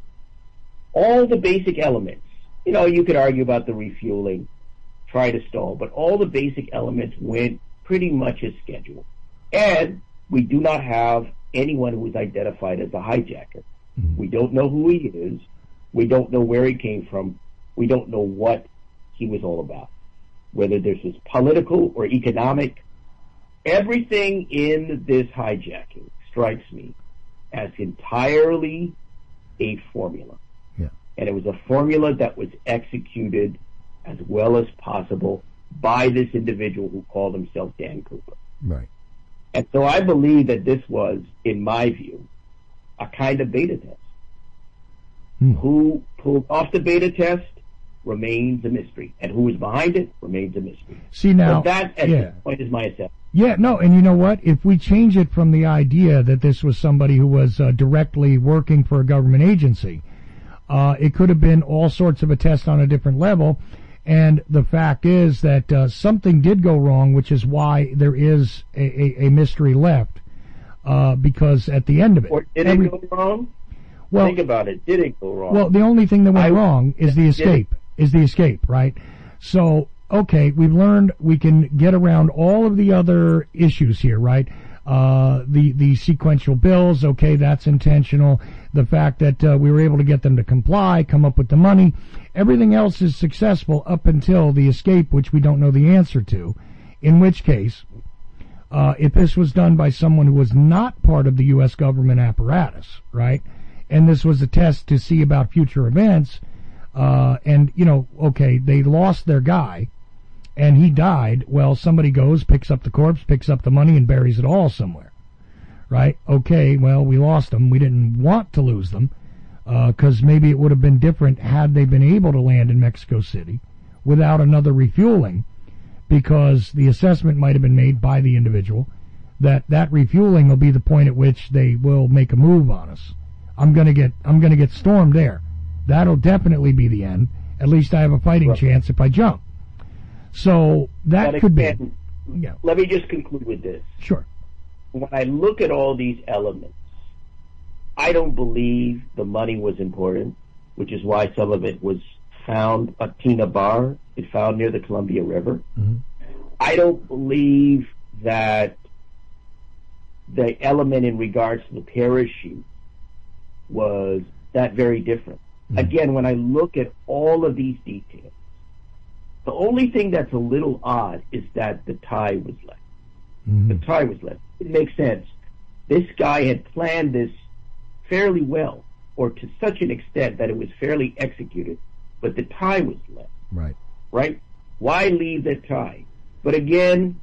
All the basic elements. You know, you could argue about the refueling, try to stall, but all the basic elements went pretty much as scheduled. And we do not have anyone who is identified as a hijacker. Mm-hmm. We don't know who he is. We don't know where he came from. We don't know what he was all about, whether this was political or economic. Everything in this hijacking strikes me as entirely a formula. And it was a formula that was executed as well as possible by this individual who called himself Dan Cooper. right. And so I believe that this was, in my view, a kind of beta test. Hmm. Who pulled off the beta test remains a mystery, and who is behind it remains a mystery. See now, But that, at yeah. this point, is my assessment. Yeah, no, and you know what? If we change it from the idea that this was somebody who was uh, directly working for a government agency, Uh, it could have been all sorts of a test on a different level, and the fact is that uh, something did go wrong, which is why there is a, a, a mystery left, uh, because at the end of it... Or did every, it go wrong? well, Think about it. Did it go wrong? Well, the only thing that went I- wrong is the escape, is the escape, right? So, okay, we've learned we can get around all of the other issues here, right? Uh, the, the sequential bills, okay, that's intentional. The fact that uh, we were able to get them to comply, come up with the money. Everything else is successful up until the escape, which we don't know the answer to. In which case, uh, if this was done by someone who was not part of the U S government apparatus, right, and this was a test to see about future events, uh, and, you know, okay, they lost their guy, and he died, well, somebody goes, picks up the corpse, picks up the money, and buries it all somewhere, right? Okay, well, we lost them. We didn't want to lose them, because uh, maybe it would have been different had they been able to land in Mexico City without another refueling, because the assessment might have been made by the individual that that refueling will be the point at which they will make a move on us. I'm gonna get, I'm gonna get stormed there. That'll definitely be the end. At least I have a fighting Right. chance if I jump. So that But could again, be. Yeah, Let me just conclude with this. sure. When I look at all these elements, I don't believe the money was important, which is why some of it was found at Tina Bar. It found near the Columbia River. Mm-hmm. I don't believe that the element in regards to the parachute was that very different. Mm-hmm. Again, when I look at all of these details, the only thing that's a little odd is that the tie was left. Mm-hmm. The tie was left. It makes sense. This guy had planned this fairly well, or to such an extent that it was fairly executed, but the tie was left, Right. right? Why leave the tie? But again,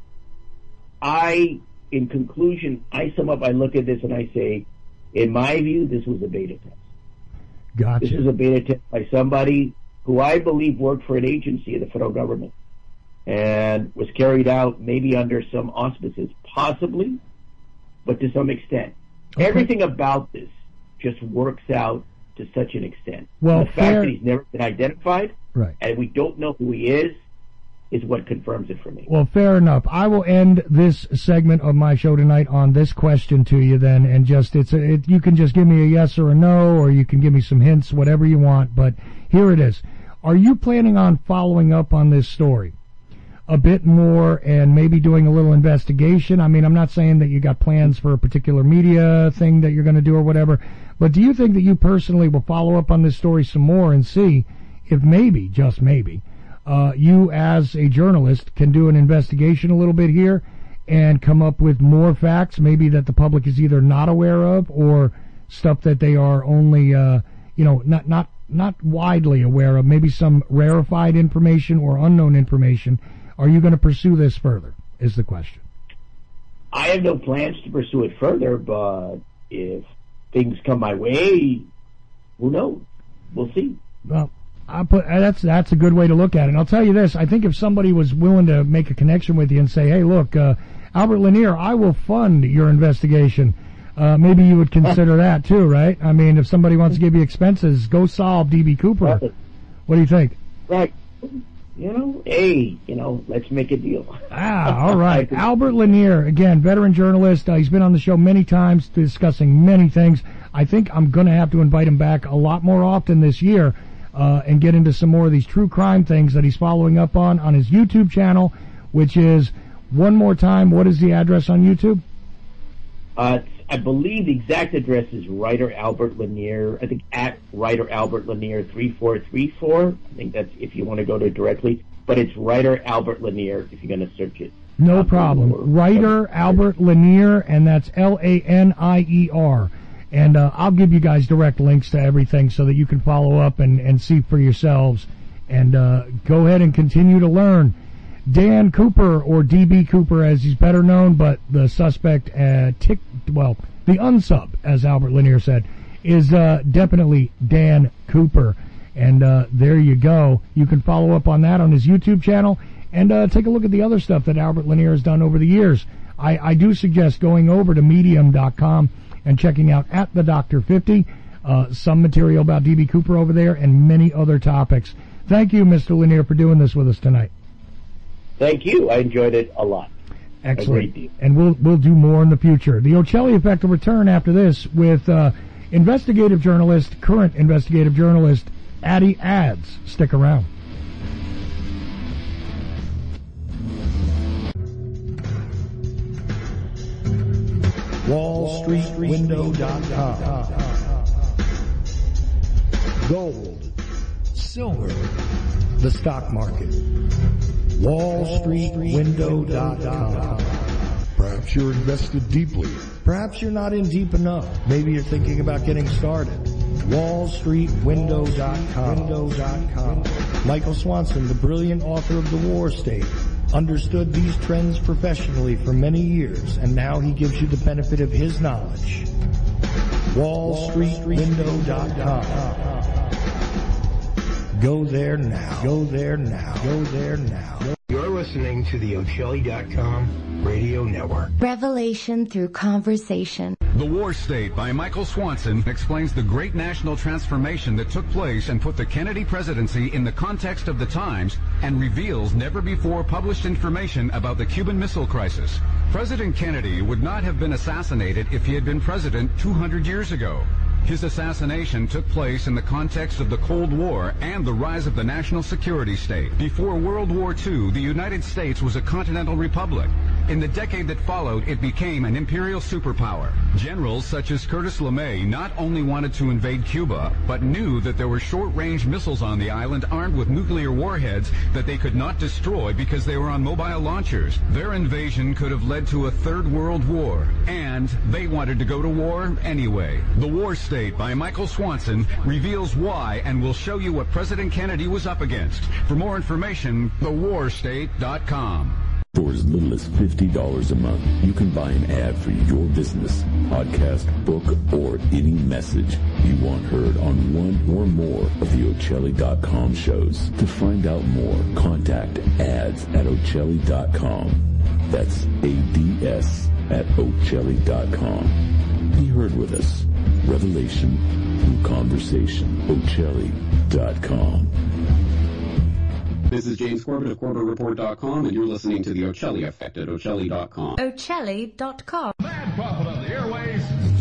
I, in conclusion, I sum up, I look at this and I say, in my view, this was a beta test. Gotcha. This is a beta test by somebody who I believe worked for an agency of the federal government and was carried out maybe under some auspices, possibly, but to some extent. Okay. Everything about this just works out to such an extent. Well, the fact fair- that he's never been identified Right. and we don't know who he is, is what confirms it for me. Well, fair enough. I will end this segment of my show tonight on this question to you then, and just, it's a, it, you can just give me a yes or a no, or you can give me some hints, whatever you want, but here it is. Are you planning on following up on this story a bit more and maybe doing a little investigation? I mean, I'm not saying that you got plans for a particular media thing that you're going to do or whatever, but do you think that you personally will follow up on this story some more and see if maybe, just maybe, uh, you as a journalist can do an investigation a little bit here and come up with more facts, maybe that the public is either not aware of or stuff that they are only, uh, you know, not, not, not widely aware of, maybe some rarefied information or unknown information. Are you going to pursue this further, is the question. I have no plans to pursue it further, but if things come my way, who knows? We'll see. Well, I put that's that's a good way to look at it. And I'll tell you this: I think if somebody was willing to make a connection with you and say, "Hey, look, uh, Albert Lanier, I will fund your investigation," uh, maybe you would consider that too, right? I mean, if somebody wants to give you expenses, go solve D B Cooper. Right. What do you think? Right. You know, hey, you know, let's make a deal. Ah, all right. Albert Lanier, again, veteran journalist. Uh, he's been on the show many times discussing many things. I think I'm going to have to invite him back a lot more often this year uh, and get into some more of these true crime things that he's following up on on his YouTube channel, which is, one more time, what is the address on YouTube? Uh, I believe the exact address is Writer Albert Lanier. I think at Writer Albert Lanier three four three four. I think that's if you want to go to it directly. But it's Writer Albert Lanier if you're going to search it. No problem. Writer Albert Lanier, and that's L A N I E R. And uh, I'll give you guys direct links to everything so that you can follow up and, and see for yourselves. And uh, go ahead and continue to learn. Dan Cooper, or D B Cooper as he's better known, but the suspect, uh, tick, well, the unsub, as Albert Lanier said, is uh, definitely Dan Cooper. And uh, there you go. You can follow up on that on his YouTube channel and uh, take a look at the other stuff that Albert Lanier has done over the years. I, I do suggest going over to medium dot com and checking out At The Doctor fifty, uh, some material about D B Cooper over there and many other topics. Thank you, Mister Lanier, for doing this with us tonight. Thank you. I enjoyed it a lot. Excellent. A great deal. And we'll we'll do more in the future. The Ocelli Effect will return after this with uh, investigative journalist, current investigative journalist, Addy Ads. Stick around. Wall Street Window dot com. Gold, silver, the stock market. Wall Street Window dot com. Perhaps you're invested deeply. Perhaps you're not in deep enough. Maybe you're thinking about getting started. Wall Street Window dot com. Michael Swanson, the brilliant author of The War State, understood these trends professionally for many years, and now he gives you the benefit of his knowledge. Wall Street Window dot com. Go there now. Go there now. Go there now. You're listening to the Ocelli dot com radio network. Revelation through conversation. The War State by Michael Swanson explains the great national transformation that took place and put the Kennedy presidency in the context of the times and reveals never-before published information about the Cuban Missile Crisis. President Kennedy would not have been assassinated if he had been president two hundred years ago. His assassination took place in the context of the Cold War and the rise of the national security state. Before World War Two, the United States was a continental republic. In the decade that followed, it became an imperial superpower. Generals such as Curtis LeMay not only wanted to invade Cuba, but knew that there were short-range missiles on the island armed with nuclear warheads that they could not destroy because they were on mobile launchers. Their invasion could have led to a third world war, and they wanted to go to war anyway. The War State by Michael Swanson reveals why and will show you what President Kennedy was up against. For more information, the war state dot com. For as little as fifty dollars a month, you can buy an ad for your business, podcast, book, or any message you want heard on one or more of the Ocelli dot com shows. To find out more, contact ads at Ocelli dot com. That's A D S at Ocelli dot com. Be heard with us. Revelation through conversation. Ocelli dot com. This is James Corbett of Corbett Report dot com, and you're listening to The Ocelli Effect at Ocelli dot com. Ocelli dot com. Bad prophet of the airways.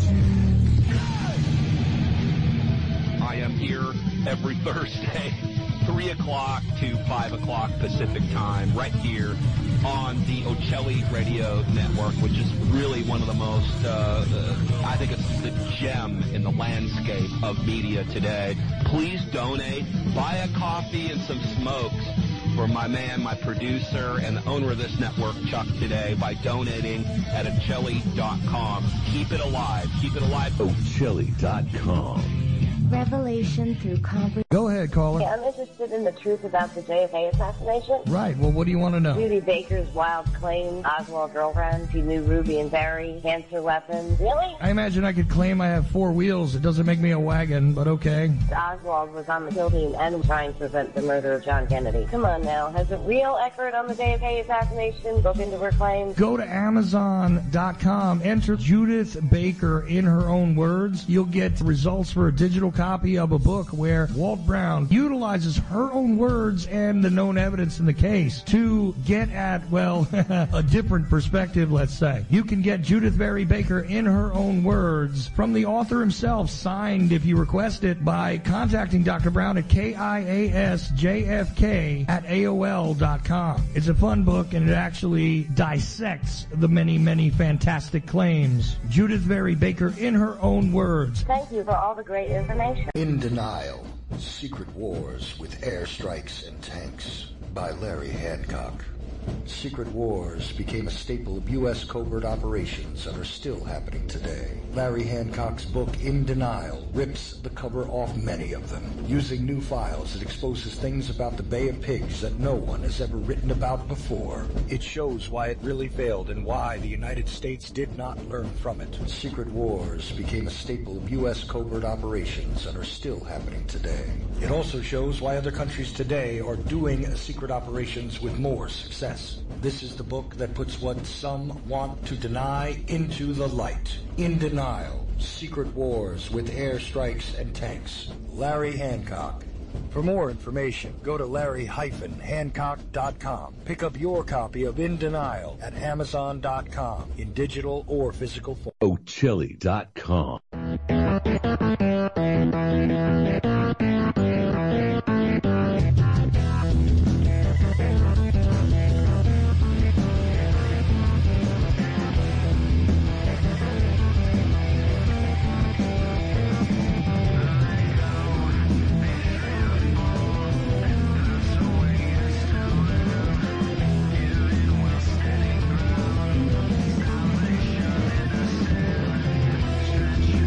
I am here every Thursday, three o'clock to five o'clock Pacific time, right here on the Ocelli Radio Network, which is really one of the most, uh, uh, I think it's the gem in the landscape of media today. Please donate, buy a coffee and some smokes for my man, my producer, and the owner of this network, Chuck, today by donating at Ocelli dot com. Keep it alive. Keep it alive. Ocelli dot com. Revelation through conversation. Go ahead, caller. Yeah, I'm interested in the truth about the J F K assassination. Right. Well, what do you want to know? Judy Baker's wild claim, Oswald girlfriend, she knew Ruby and Barry, cancer weapons. Really? I imagine I could claim I have four wheels. It doesn't make me a wagon, but okay. Oswald was on the kill team and trying to prevent the murder of John Kennedy. Come on now. Has a real expert on the J F K assassination looked into her claims? Go to Amazon dot com, enter Judith Baker in her own words. You'll get results for a digital copy of a book where Walt Brown utilizes her own words and the known evidence in the case to get at, well, a different perspective, let's say. You can get Judith Barry Baker in her own words from the author himself, signed if you request it, by contacting Doctor Brown at K I A S J F K at A O L dot com. It's a fun book, and it actually dissects the many, many fantastic claims. Judith Barry Baker in her own words. Thank you for all the great information. In Denial, Secret Wars with Airstrikes and Tanks by Larry Hancock. Secret wars became a staple of U S covert operations and are still happening today. Larry Hancock's book, In Denial, rips the cover off many of them. Using new files, it exposes things about the Bay of Pigs that no one has ever written about before. It shows why it really failed and why the United States did not learn from it. Secret wars became a staple of U S covert operations and are still happening today. It also shows why other countries today are doing secret operations with more success. This is the book that puts what some want to deny into the light. In Denial, Secret Wars with Airstrikes and Tanks. Larry Hancock. For more information, go to Larry Hancock dot com. Pick up your copy of In Denial at Amazon dot com in digital or physical form. Ocelli dot com. Church.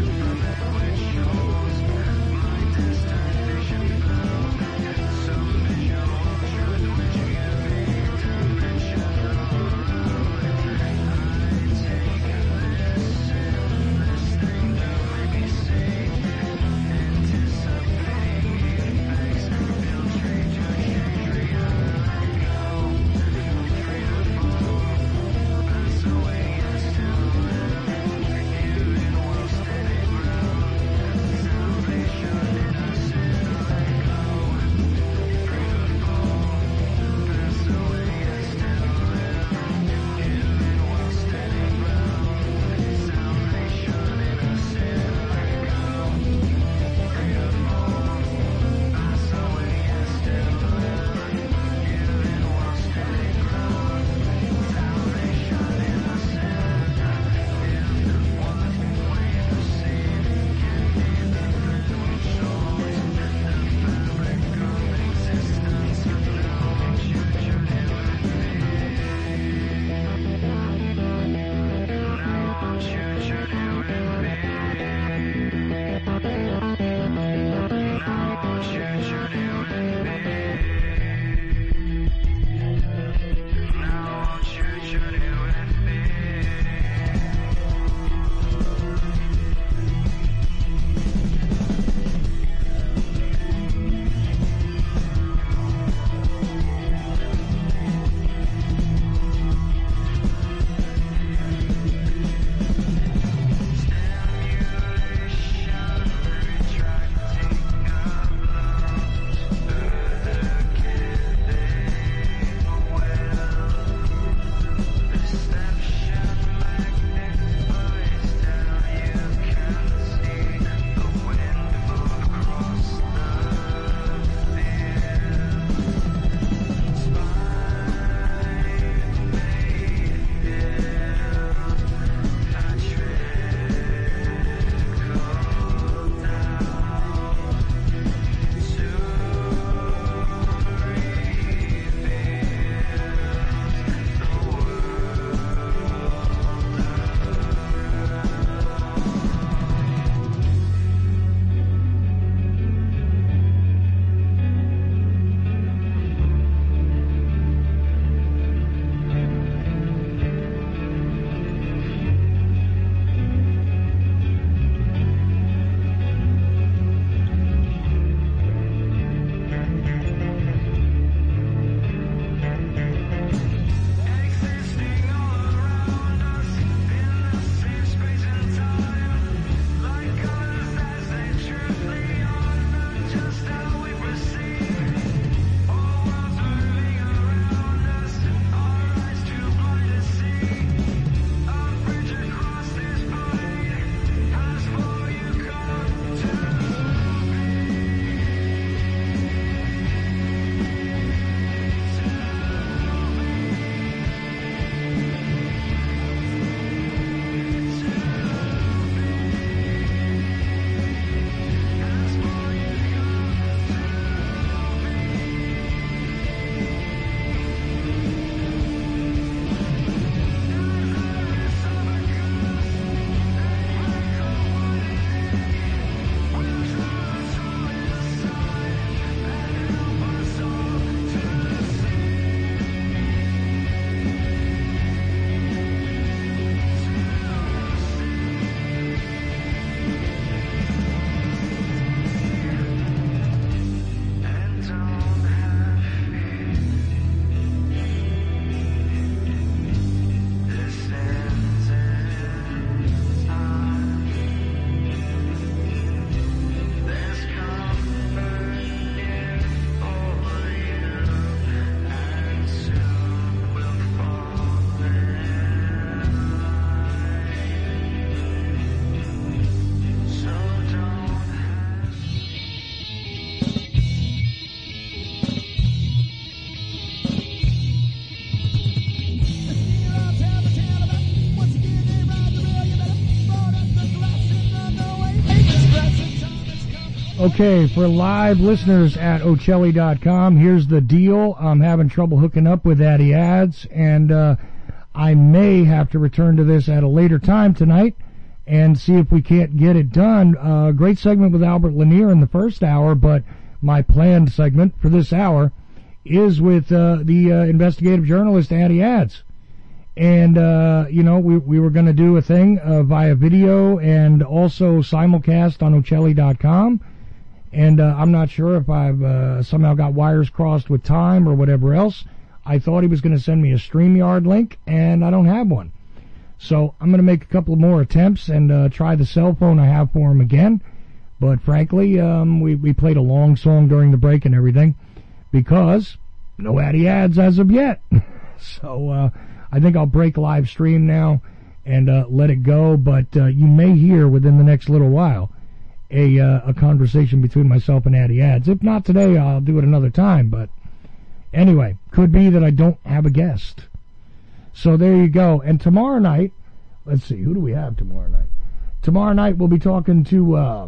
Okay, for live listeners at Ochelli dot com, here's the deal. I'm having trouble hooking up with Addy Ads, and uh, I may have to return to this at a later time tonight and see if we can't get it done. Uh, great segment with Albert Lanier in the first hour, but my planned segment for this hour is with uh, the uh, investigative journalist Addy Ads. And, uh, you know, we we were going to do a thing uh, via video and also simulcast on Ochelli dot com. And uh, I'm not sure if I've uh, somehow got wires crossed with time or whatever else. I thought he was going to send me a StreamYard link, and I don't have one. So I'm going to make a couple more attempts and uh, try the cell phone I have for him again. But frankly, um, we, we played a long song during the break and everything because no Addy Ads as of yet. So uh, I think I'll break live stream now and uh, let it go. But uh, you may hear within the next little while a uh, a conversation between myself and Addy Ads. If not today, I'll do it another time. But anyway, could be that I don't have a guest. So there you go. And tomorrow night, let's see, who do we have tomorrow night? Tomorrow night we'll be talking to uh,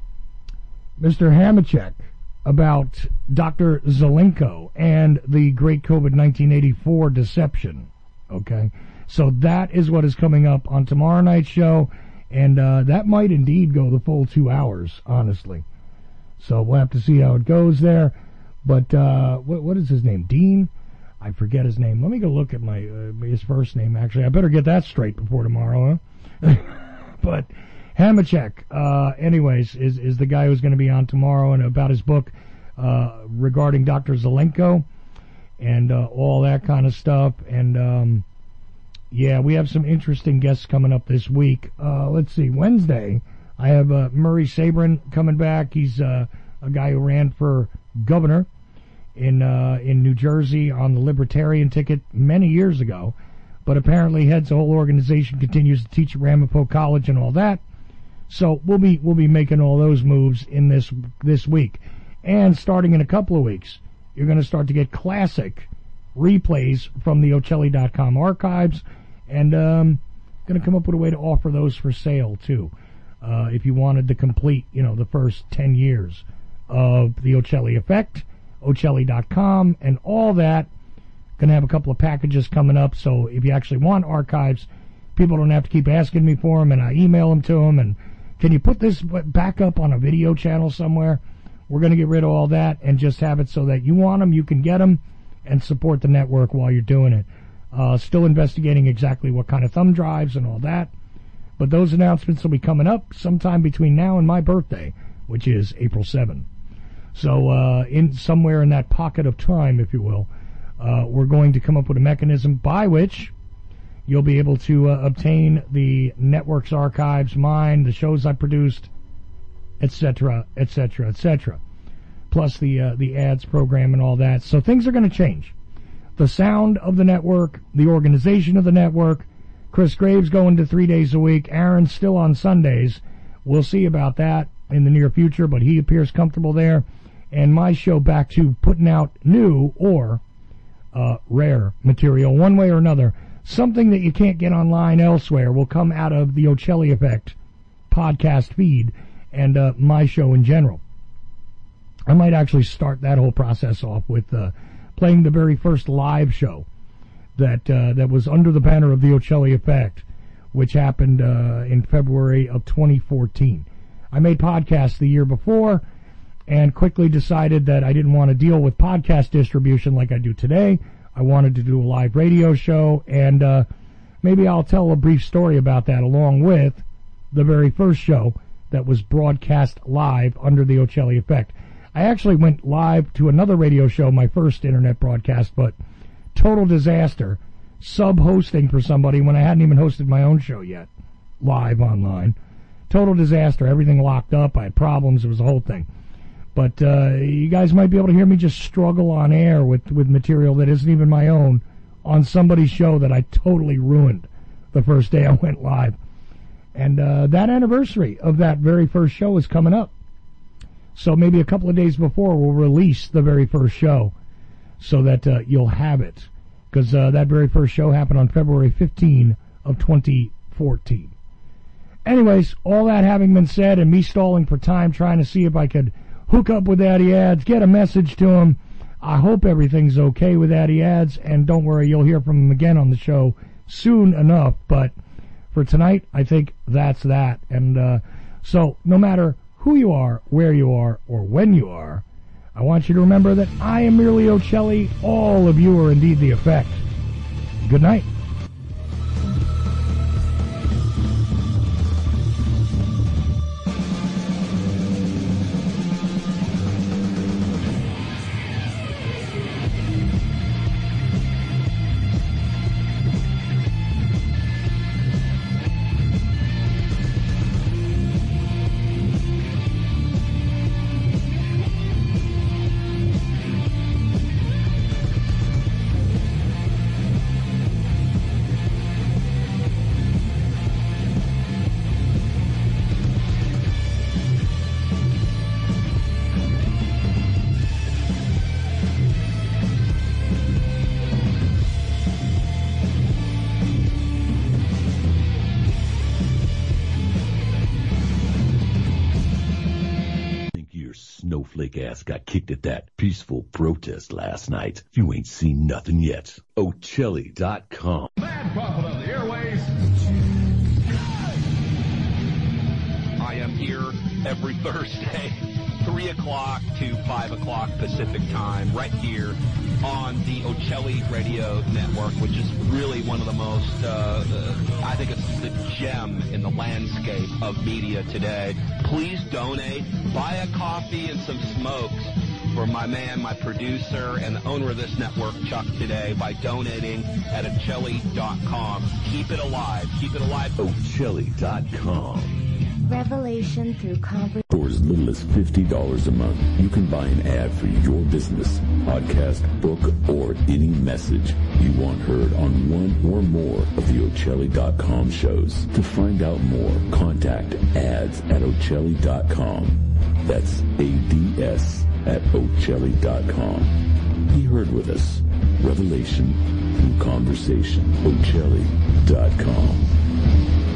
Mister Hamachek about Doctor Zelenko and the great COVID nineteen eighty-four deception. Okay? So that is what is coming up on tomorrow night's show. And uh, that might indeed go the full two hours, honestly. So we'll have to see how it goes there. But uh, what, what is his name? Dean? I forget his name. Let me go look at my uh, his first name, actually. I better get that straight before tomorrow, huh? But Hamachek, uh, anyways, is, is the guy who's going to be on tomorrow and about his book uh, regarding Doctor Zelenko and uh, all that kind of stuff. And... Um, Yeah, we have some interesting guests coming up this week. Uh, let's see, Wednesday, I have uh, Murray Sabrin coming back. He's uh, a guy who ran for governor in uh, in New Jersey on the Libertarian ticket many years ago, but apparently heads a whole organization, continues to teach at Ramapo College and all that. So we'll be we'll be making all those moves in this this week, and starting in a couple of weeks, you're going to start to get classic replays from the Ochelli dot com archives. And um, going to come up with a way to offer those for sale, too. Uh, if you wanted to complete, you know, the first ten years of the Ochelli Effect, Ochelli dot com, and all that. Going to have a couple of packages coming up, so if you actually want archives, people don't have to keep asking me for them, and I email them to them, and can you put this back up on a video channel somewhere? We're going to get rid of all that and just have it so that you want them, you can get them, and support the network while you're doing it. Uh, still investigating exactly what kind of thumb drives and all that. But those announcements will be coming up sometime between now and my birthday, which is April seventh. So uh, in somewhere in that pocket of time, if you will, uh, we're going to come up with a mechanism by which you'll be able to uh, obtain the network's archives, mine, the shows I produced, et cetera, et cetera, et cetera. Plus the, uh, the ads program and all that. So things are going to change. The sound of the network, the organization of the network. Chris Graves going to three days a week. Aaron's still on Sundays. We'll see about that in the near future, but he appears comfortable there. And my show back to putting out new or uh, rare material, one way or another. Something that you can't get online elsewhere will come out of the Ochelli Effect podcast feed and uh, my show in general. I might actually start that whole process off with... Uh, playing the very first live show that uh, that was under the banner of the Ochelli Effect, which happened uh, in February of twenty fourteen. I made podcasts the year before and quickly decided that I didn't want to deal with podcast distribution like I do today. I wanted to do a live radio show, and uh, maybe I'll tell a brief story about that along with the very first show that was broadcast live under the Ochelli Effect. I actually went live to another radio show, my first internet broadcast, but total disaster. Sub-hosting for somebody when I hadn't even hosted my own show yet, live online. Total disaster. Everything locked up. I had problems. It was a whole thing. But uh, you guys might be able to hear me just struggle on air with, with material that isn't even my own on somebody's show that I totally ruined the first day I went live. And uh, that anniversary of that very first show is coming up. So maybe a couple of days before we'll release the very first show so that uh, you'll have it. Because uh, that very first show happened on February fifteenth of twenty fourteen. anyways, all that having been said and me stalling for time trying to see if I could hook up with Addy Ads, get a message to him. I hope everything's okay with Addy Ads, and don't worry, you'll hear from him again on the show soon enough. But for tonight, I think that's that. And uh, so no matter who you are, where you are, or when you are, I want you to remember that I am merely Ocelli. All of you are indeed the effect. Good night. Snowflake ass got kicked at that peaceful protest last night. You ain't seen nothing yet. Ocelli dot com. Mad Prophet of the airways. I am here every Thursday, three o'clock to five o'clock Pacific time, right here on the Ocelli Radio Network, which is really one of the most, uh, uh, I think it's the gem in the landscape of media today. Please donate, buy a coffee and some smokes for my man, my producer, and the owner of this network, Chuck, today by donating at Ocelli dot com. Keep it alive. Keep it alive. Ocelli dot com. Revelation through conversation. For as little as fifty dollars a month, you can buy an ad for your business, podcast, book, or any message you want heard on one or more of the Ocelli dot com shows. To find out more, contact ads at Ocelli dot com. That's A D S at Ocelli dot com. Be heard with us. Revelation through conversation. Ocelli dot com.